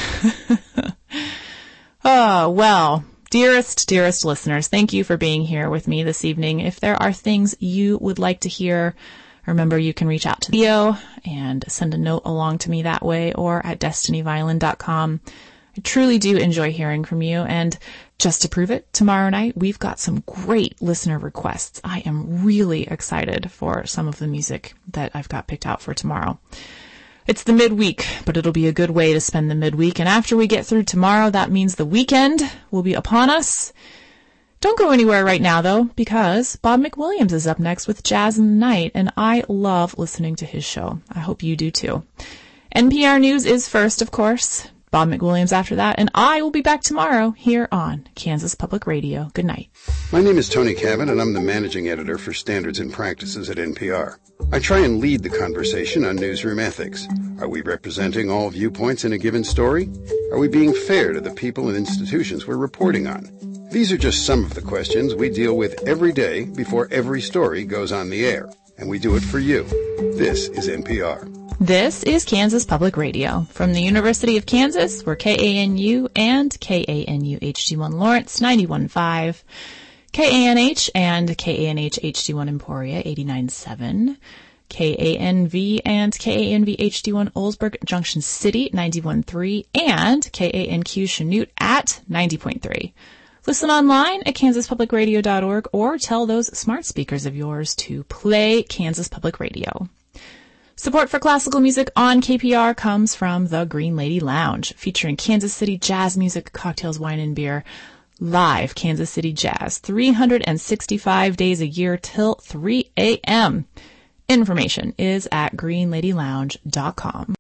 Oh, well, dearest, dearest listeners, thank you for being here with me this evening. If there are things you would like to hear, remember you can reach out to Theo and send a note along to me that way or at destiny violin dot com. I truly do enjoy hearing from you, and just to prove it, tomorrow night we've got some great listener requests. I am really excited for some of the music that I've got picked out for tomorrow. It's the midweek, but it'll be a good way to spend the midweek, and after we get through tomorrow, that means the weekend will be upon us. Don't go anywhere right now, though, because Bob McWilliams is up next with Jazz in the Night, and I love listening to his show. I hope you do, too. N P R News is first, of course. Bob McWilliams after that, and I will be back tomorrow here on Kansas Public Radio. Good night. My name is Tony Cabot, and I'm the managing editor for Standards and Practices at N P R. I try and lead the conversation on newsroom ethics. Are we representing all viewpoints in a given story? Are we being fair to the people and institutions we're reporting on? These are just some of the questions we deal with every day before every story goes on the air, and we do it for you. This is N P R. This is Kansas Public Radio. From the University of Kansas, we're K A N U and K A N U H D one Lawrence ninety-one point five, K A N H and K A N H H D one Emporia eighty-nine point seven, K A N V and K A N V H D one Oldsburg Junction City ninety-one point three, and K A N Q Chanute at ninety point three. Listen online at kansas public radio dot org or tell those smart speakers of yours to play Kansas Public Radio. Support for classical music on K P R comes from the Green Lady Lounge, featuring Kansas City jazz music, cocktails, wine, and beer. Live Kansas City Jazz, three hundred sixty-five days a year till three a.m. Information is at green lady lounge dot com.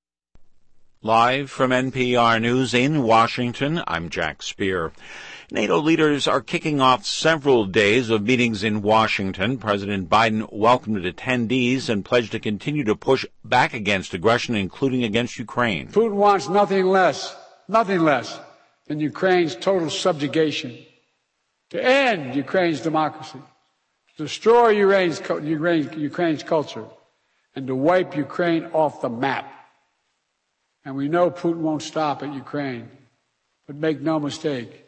Live from N P R News in Washington, I'm Jack Speer. NATO leaders are kicking off several days of meetings in Washington. President Biden welcomed attendees and pledged to continue to push back against aggression, including against Ukraine. Putin wants nothing less, nothing less than Ukraine's total subjugation, to end Ukraine's democracy, to destroy Ukraine's, Ukraine's culture, and to wipe Ukraine off the map. And we know Putin won't stop at Ukraine. But make no mistake,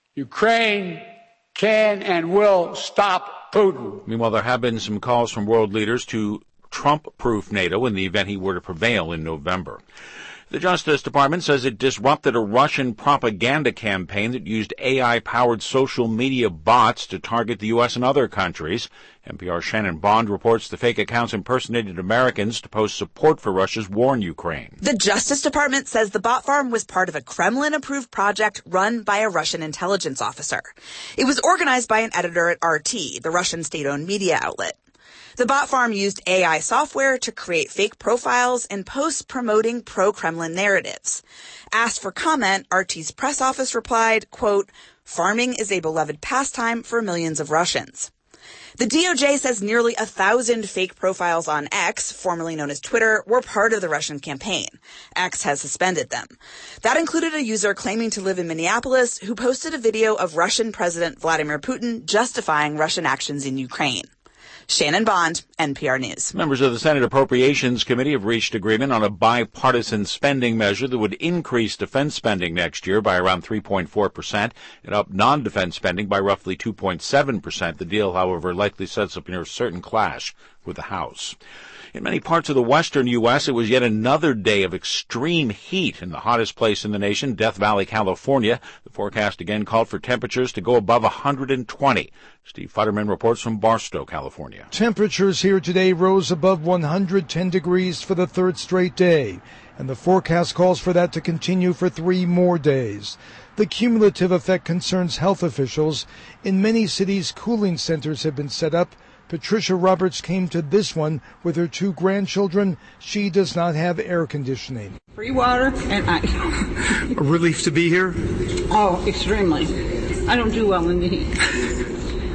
Ukraine can and will stop Putin. Meanwhile, there have been some calls from world leaders to Trump-proof NATO in the event he were to prevail in November. The Justice Department says it disrupted a Russian propaganda campaign that used A I-powered social media bots to target the U S and other countries. N P R's Shannon Bond reports the fake accounts impersonated Americans to post support for Russia's war in Ukraine. The Justice Department says the bot farm was part of a Kremlin-approved project run by a Russian intelligence officer. It was organized by an editor at R T, the Russian state-owned media outlet. The bot farm used A I software to create fake profiles and posts promoting pro-Kremlin narratives. Asked for comment, R T's press office replied, quote, "Farming is a beloved pastime for millions of Russians." The D O J says nearly a thousand fake profiles on X, formerly known as Twitter, were part of the Russian campaign. X has suspended them. That included a user claiming to live in Minneapolis who posted a video of Russian President Vladimir Putin justifying Russian actions in Ukraine. Shannon Bond, N P R News. Members of the Senate Appropriations Committee have reached agreement on a bipartisan spending measure that would increase defense spending next year by around three point four percent and up non-defense spending by roughly two point seven percent. The deal, however, likely sets up near a certain clash with the House. In many parts of the western U S, it was yet another day of extreme heat in the hottest place in the nation, Death Valley, California. The forecast again called for temperatures to go above one hundred twenty. Steve Futterman reports from Barstow, California. Temperatures here today rose above one hundred ten degrees for the third straight day, and the forecast calls for that to continue for three more days. The cumulative effect concerns health officials. In many cities, cooling centers have been set up. Patricia Roberts came to this one with her two grandchildren. She does not have air conditioning. Free water and ice. A relief to be here? Oh, extremely. I don't do well in the heat.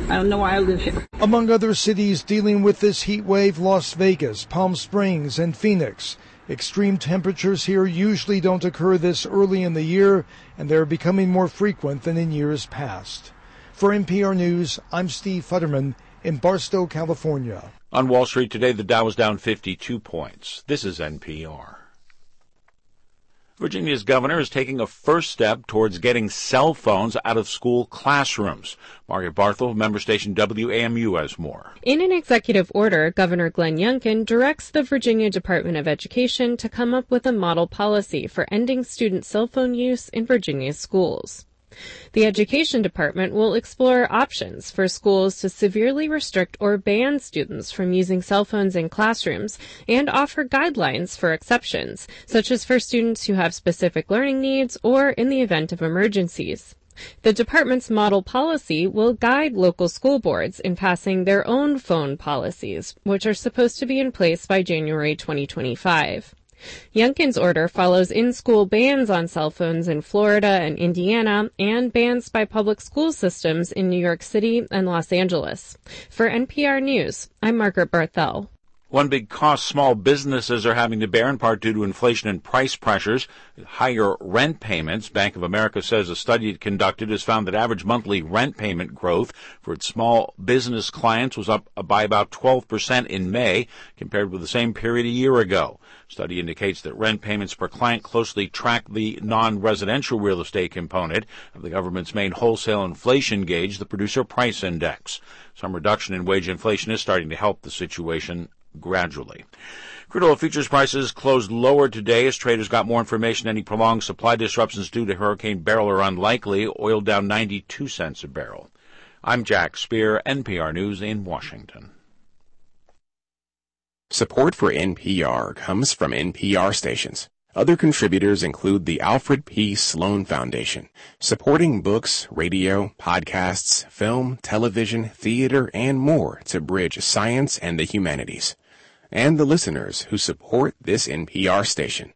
I don't know why I live here. Among other cities dealing with this heat wave, Las Vegas, Palm Springs, and Phoenix. Extreme temperatures here usually don't occur this early in the year, and they're becoming more frequent than in years past. For N P R News, I'm Steve Futterman in Barstow, California. On Wall Street today, the Dow was down fifty-two points. This is N P R. Virginia's governor is taking a first step towards getting cell phones out of school classrooms. Margaret Barthel, member station W A M U, has more. In an executive order, Governor Glenn Youngkin directs the Virginia Department of Education to come up with a model policy for ending student cell phone use in Virginia's schools. The Education Department will explore options for schools to severely restrict or ban students from using cell phones in classrooms and offer guidelines for exceptions, such as for students who have specific learning needs or in the event of emergencies. The department's model policy will guide local school boards in passing their own phone policies, which are supposed to be in place by January twenty twenty-five. Youngkin's order follows in-school bans on cell phones in Florida and Indiana and bans by public school systems in New York City and Los Angeles. For N P R News, I'm Margaret Barthel. One big cost small businesses are having to bear, in part due to inflation and price pressures, higher rent payments. Bank of America says a study it conducted has found that average monthly rent payment growth for its small business clients was up by about twelve percent in May compared with the same period a year ago. Study indicates that rent payments per client closely track the non-residential real estate component of the government's main wholesale inflation gauge, the Producer Price Index. Some reduction in wage inflation is starting to help the situation gradually. Crude oil futures prices closed lower today as traders got more information. Any prolonged supply disruptions due to Hurricane Beryl are unlikely. Oil down ninety-two cents a barrel. I'm Jack Speer, N P R News in Washington. Support for N P R comes from N P R stations. Other contributors include the Alfred P. Sloan Foundation, supporting books, radio, podcasts, film, television, theater, and more to bridge science and the humanities. And the listeners who support this N P R station.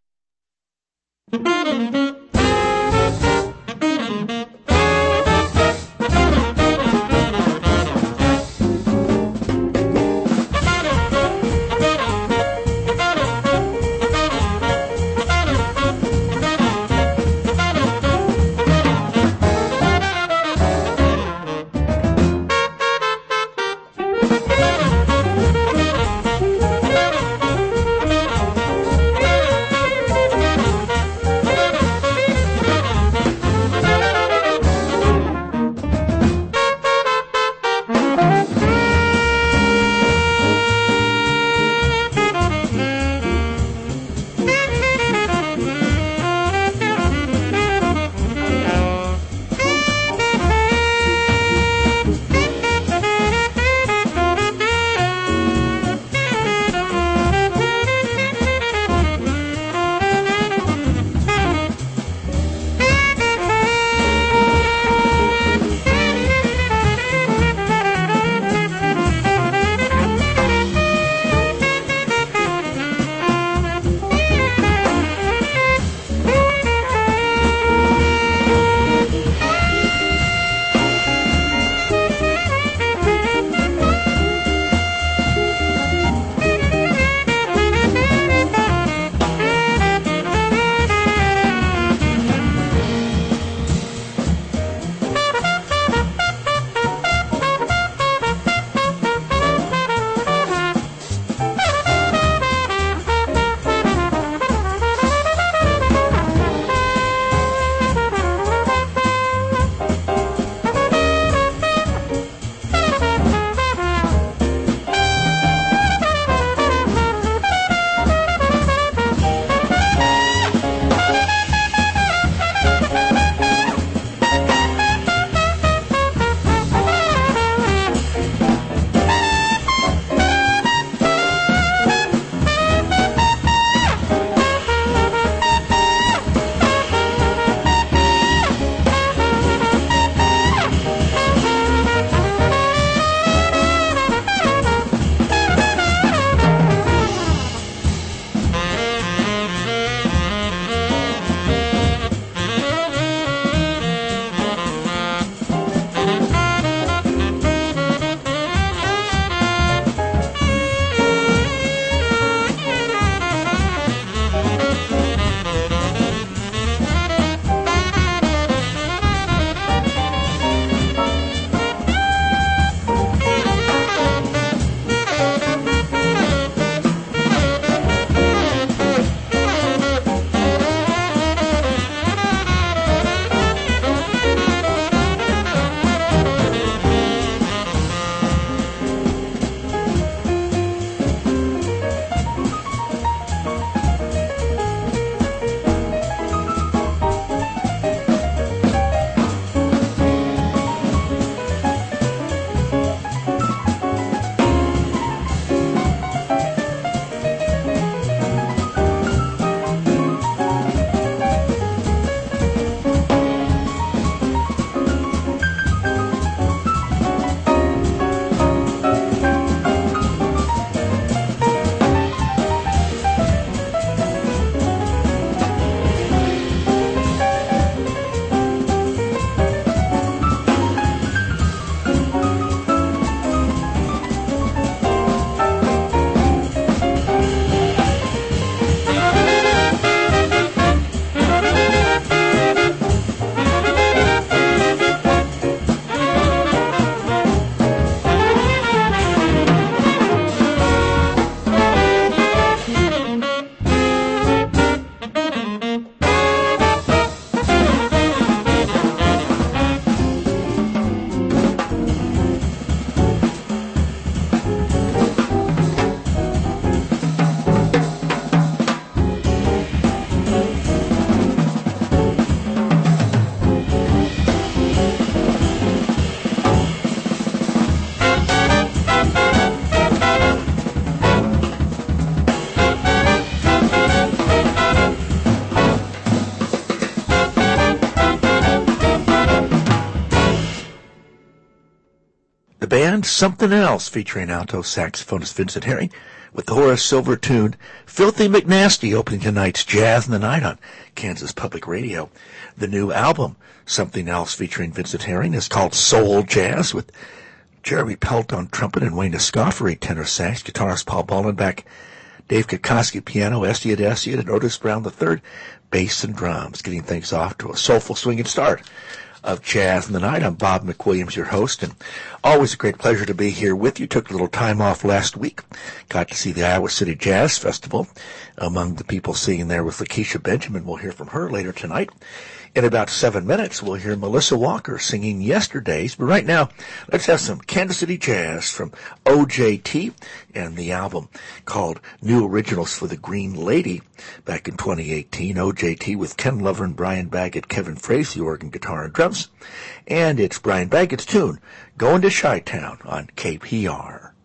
The band Something Else, featuring alto saxophonist Vincent Herring, with the Horace Silver tune Filthy McNasty, opening tonight's Jazz in the Night on Kansas Public Radio. The new album, Something Else, featuring Vincent Herring, is called Soul Jazz, with Jeremy Pelt on trumpet and Wayne Escoffery tenor sax, guitarist Paul Bollenbach, Dave Kokoski piano, Estiat Estiat, and Otis Brown the third, bass and drums, getting things off to a soulful swinging start of Jazz in the Night. I'm Bob McWilliams, your host, and always a great pleasure to be here with you. Took a little time off last week. Got to see the Iowa City Jazz Festival. Among the people singing there was Lakeisha Benjamin. We'll hear from her later tonight. In about seven minutes, we'll hear Melissa Walker singing Yesterdays. But right now, let's have some Kansas City Jazz from O J T and the album called New Originals for the Green Lady back in twenty eighteen. O J T with Ken Lovren, Brian Baggett, Kevin Frazee, organ, guitar, and drums. And it's Brian Baggett's tune, Going to Chi-Town on K P R.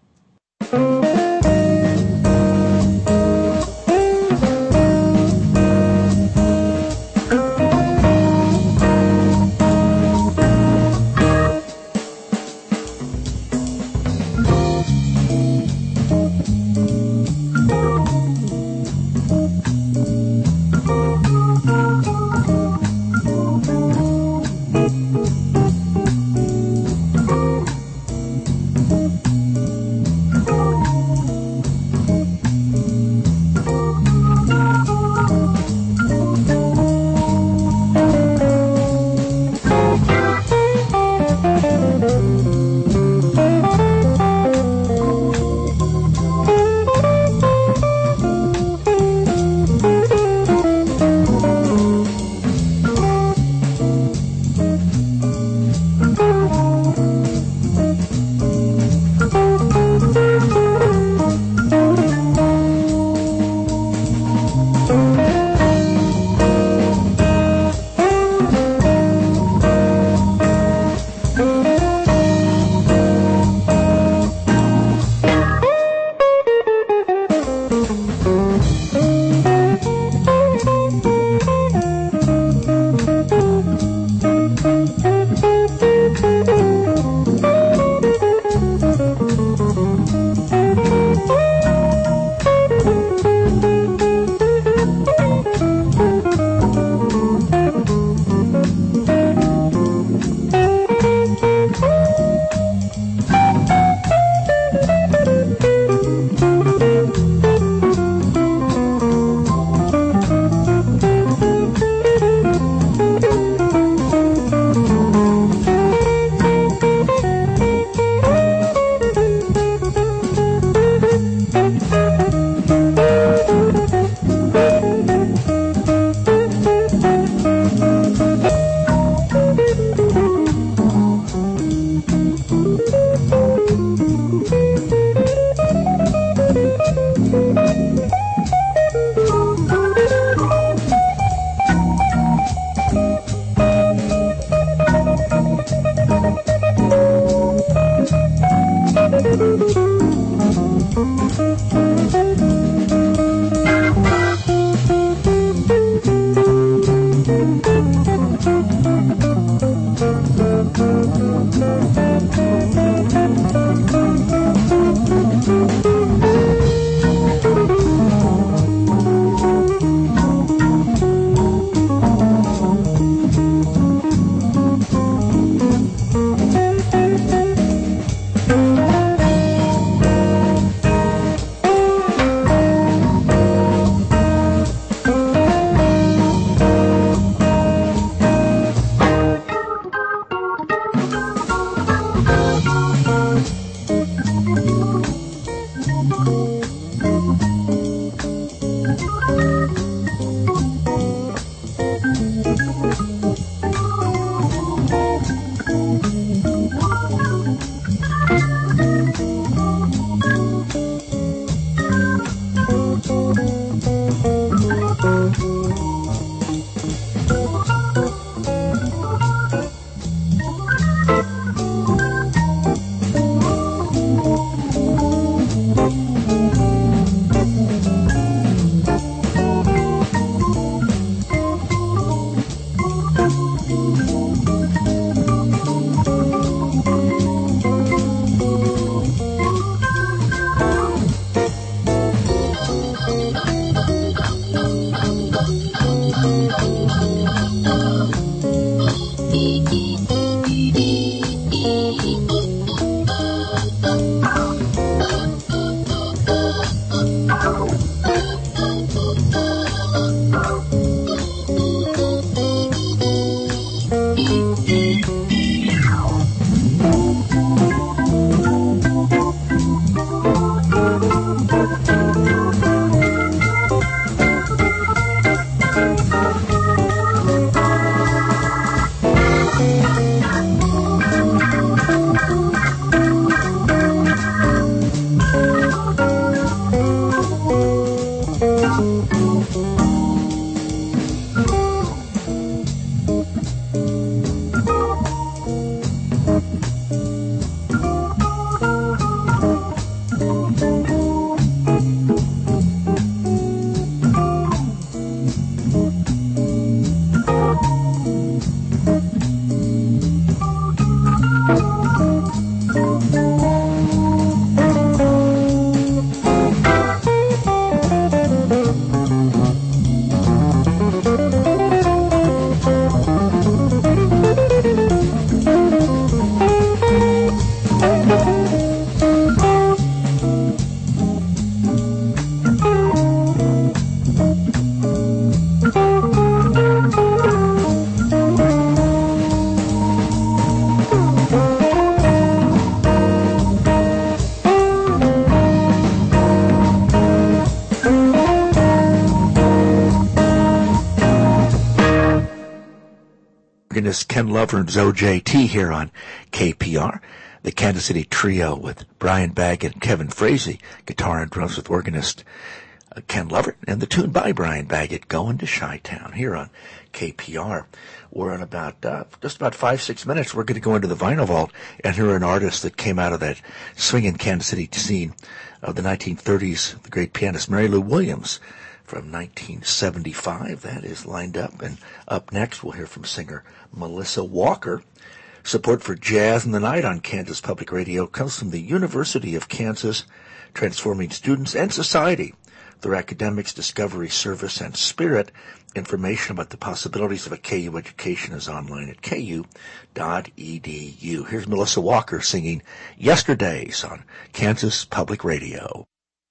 Organist Ken Lovern's O J T here on K P R. The Kansas City Trio with Brian Baggett and Kevin Frazee, guitar and drums with organist uh, Ken Lovern, and the tune by Brian Baggett, Going to Chi-Town, here on K P R. We're in about, uh, just about five, six minutes. We're going to go into the Vinyl Vault and hear an artist that came out of that swinging Kansas City scene of the nineteen thirties, the great pianist Mary Lou Williams from nineteen seventy-five. That is lined up. And up next, we'll hear from singer Melissa Walker. Support for Jazz in the Night on Kansas Public Radio comes from the University of Kansas, transforming students and society through academics, discovery, service, and spirit. Information about the possibilities of a K U education is online at k u dot e d u. Here's Melissa Walker singing Yesterdays on Kansas Public Radio.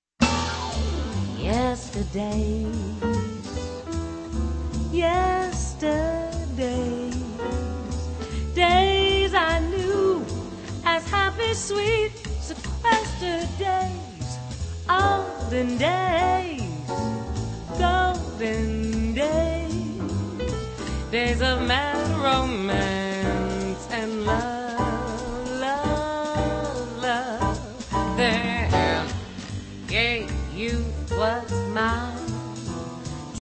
Yesterdays, yesterdays, days I knew as happy, sweet, sequestered days, olden days, golden days, days of mad romance and love, love, love. Then, yeah, you was my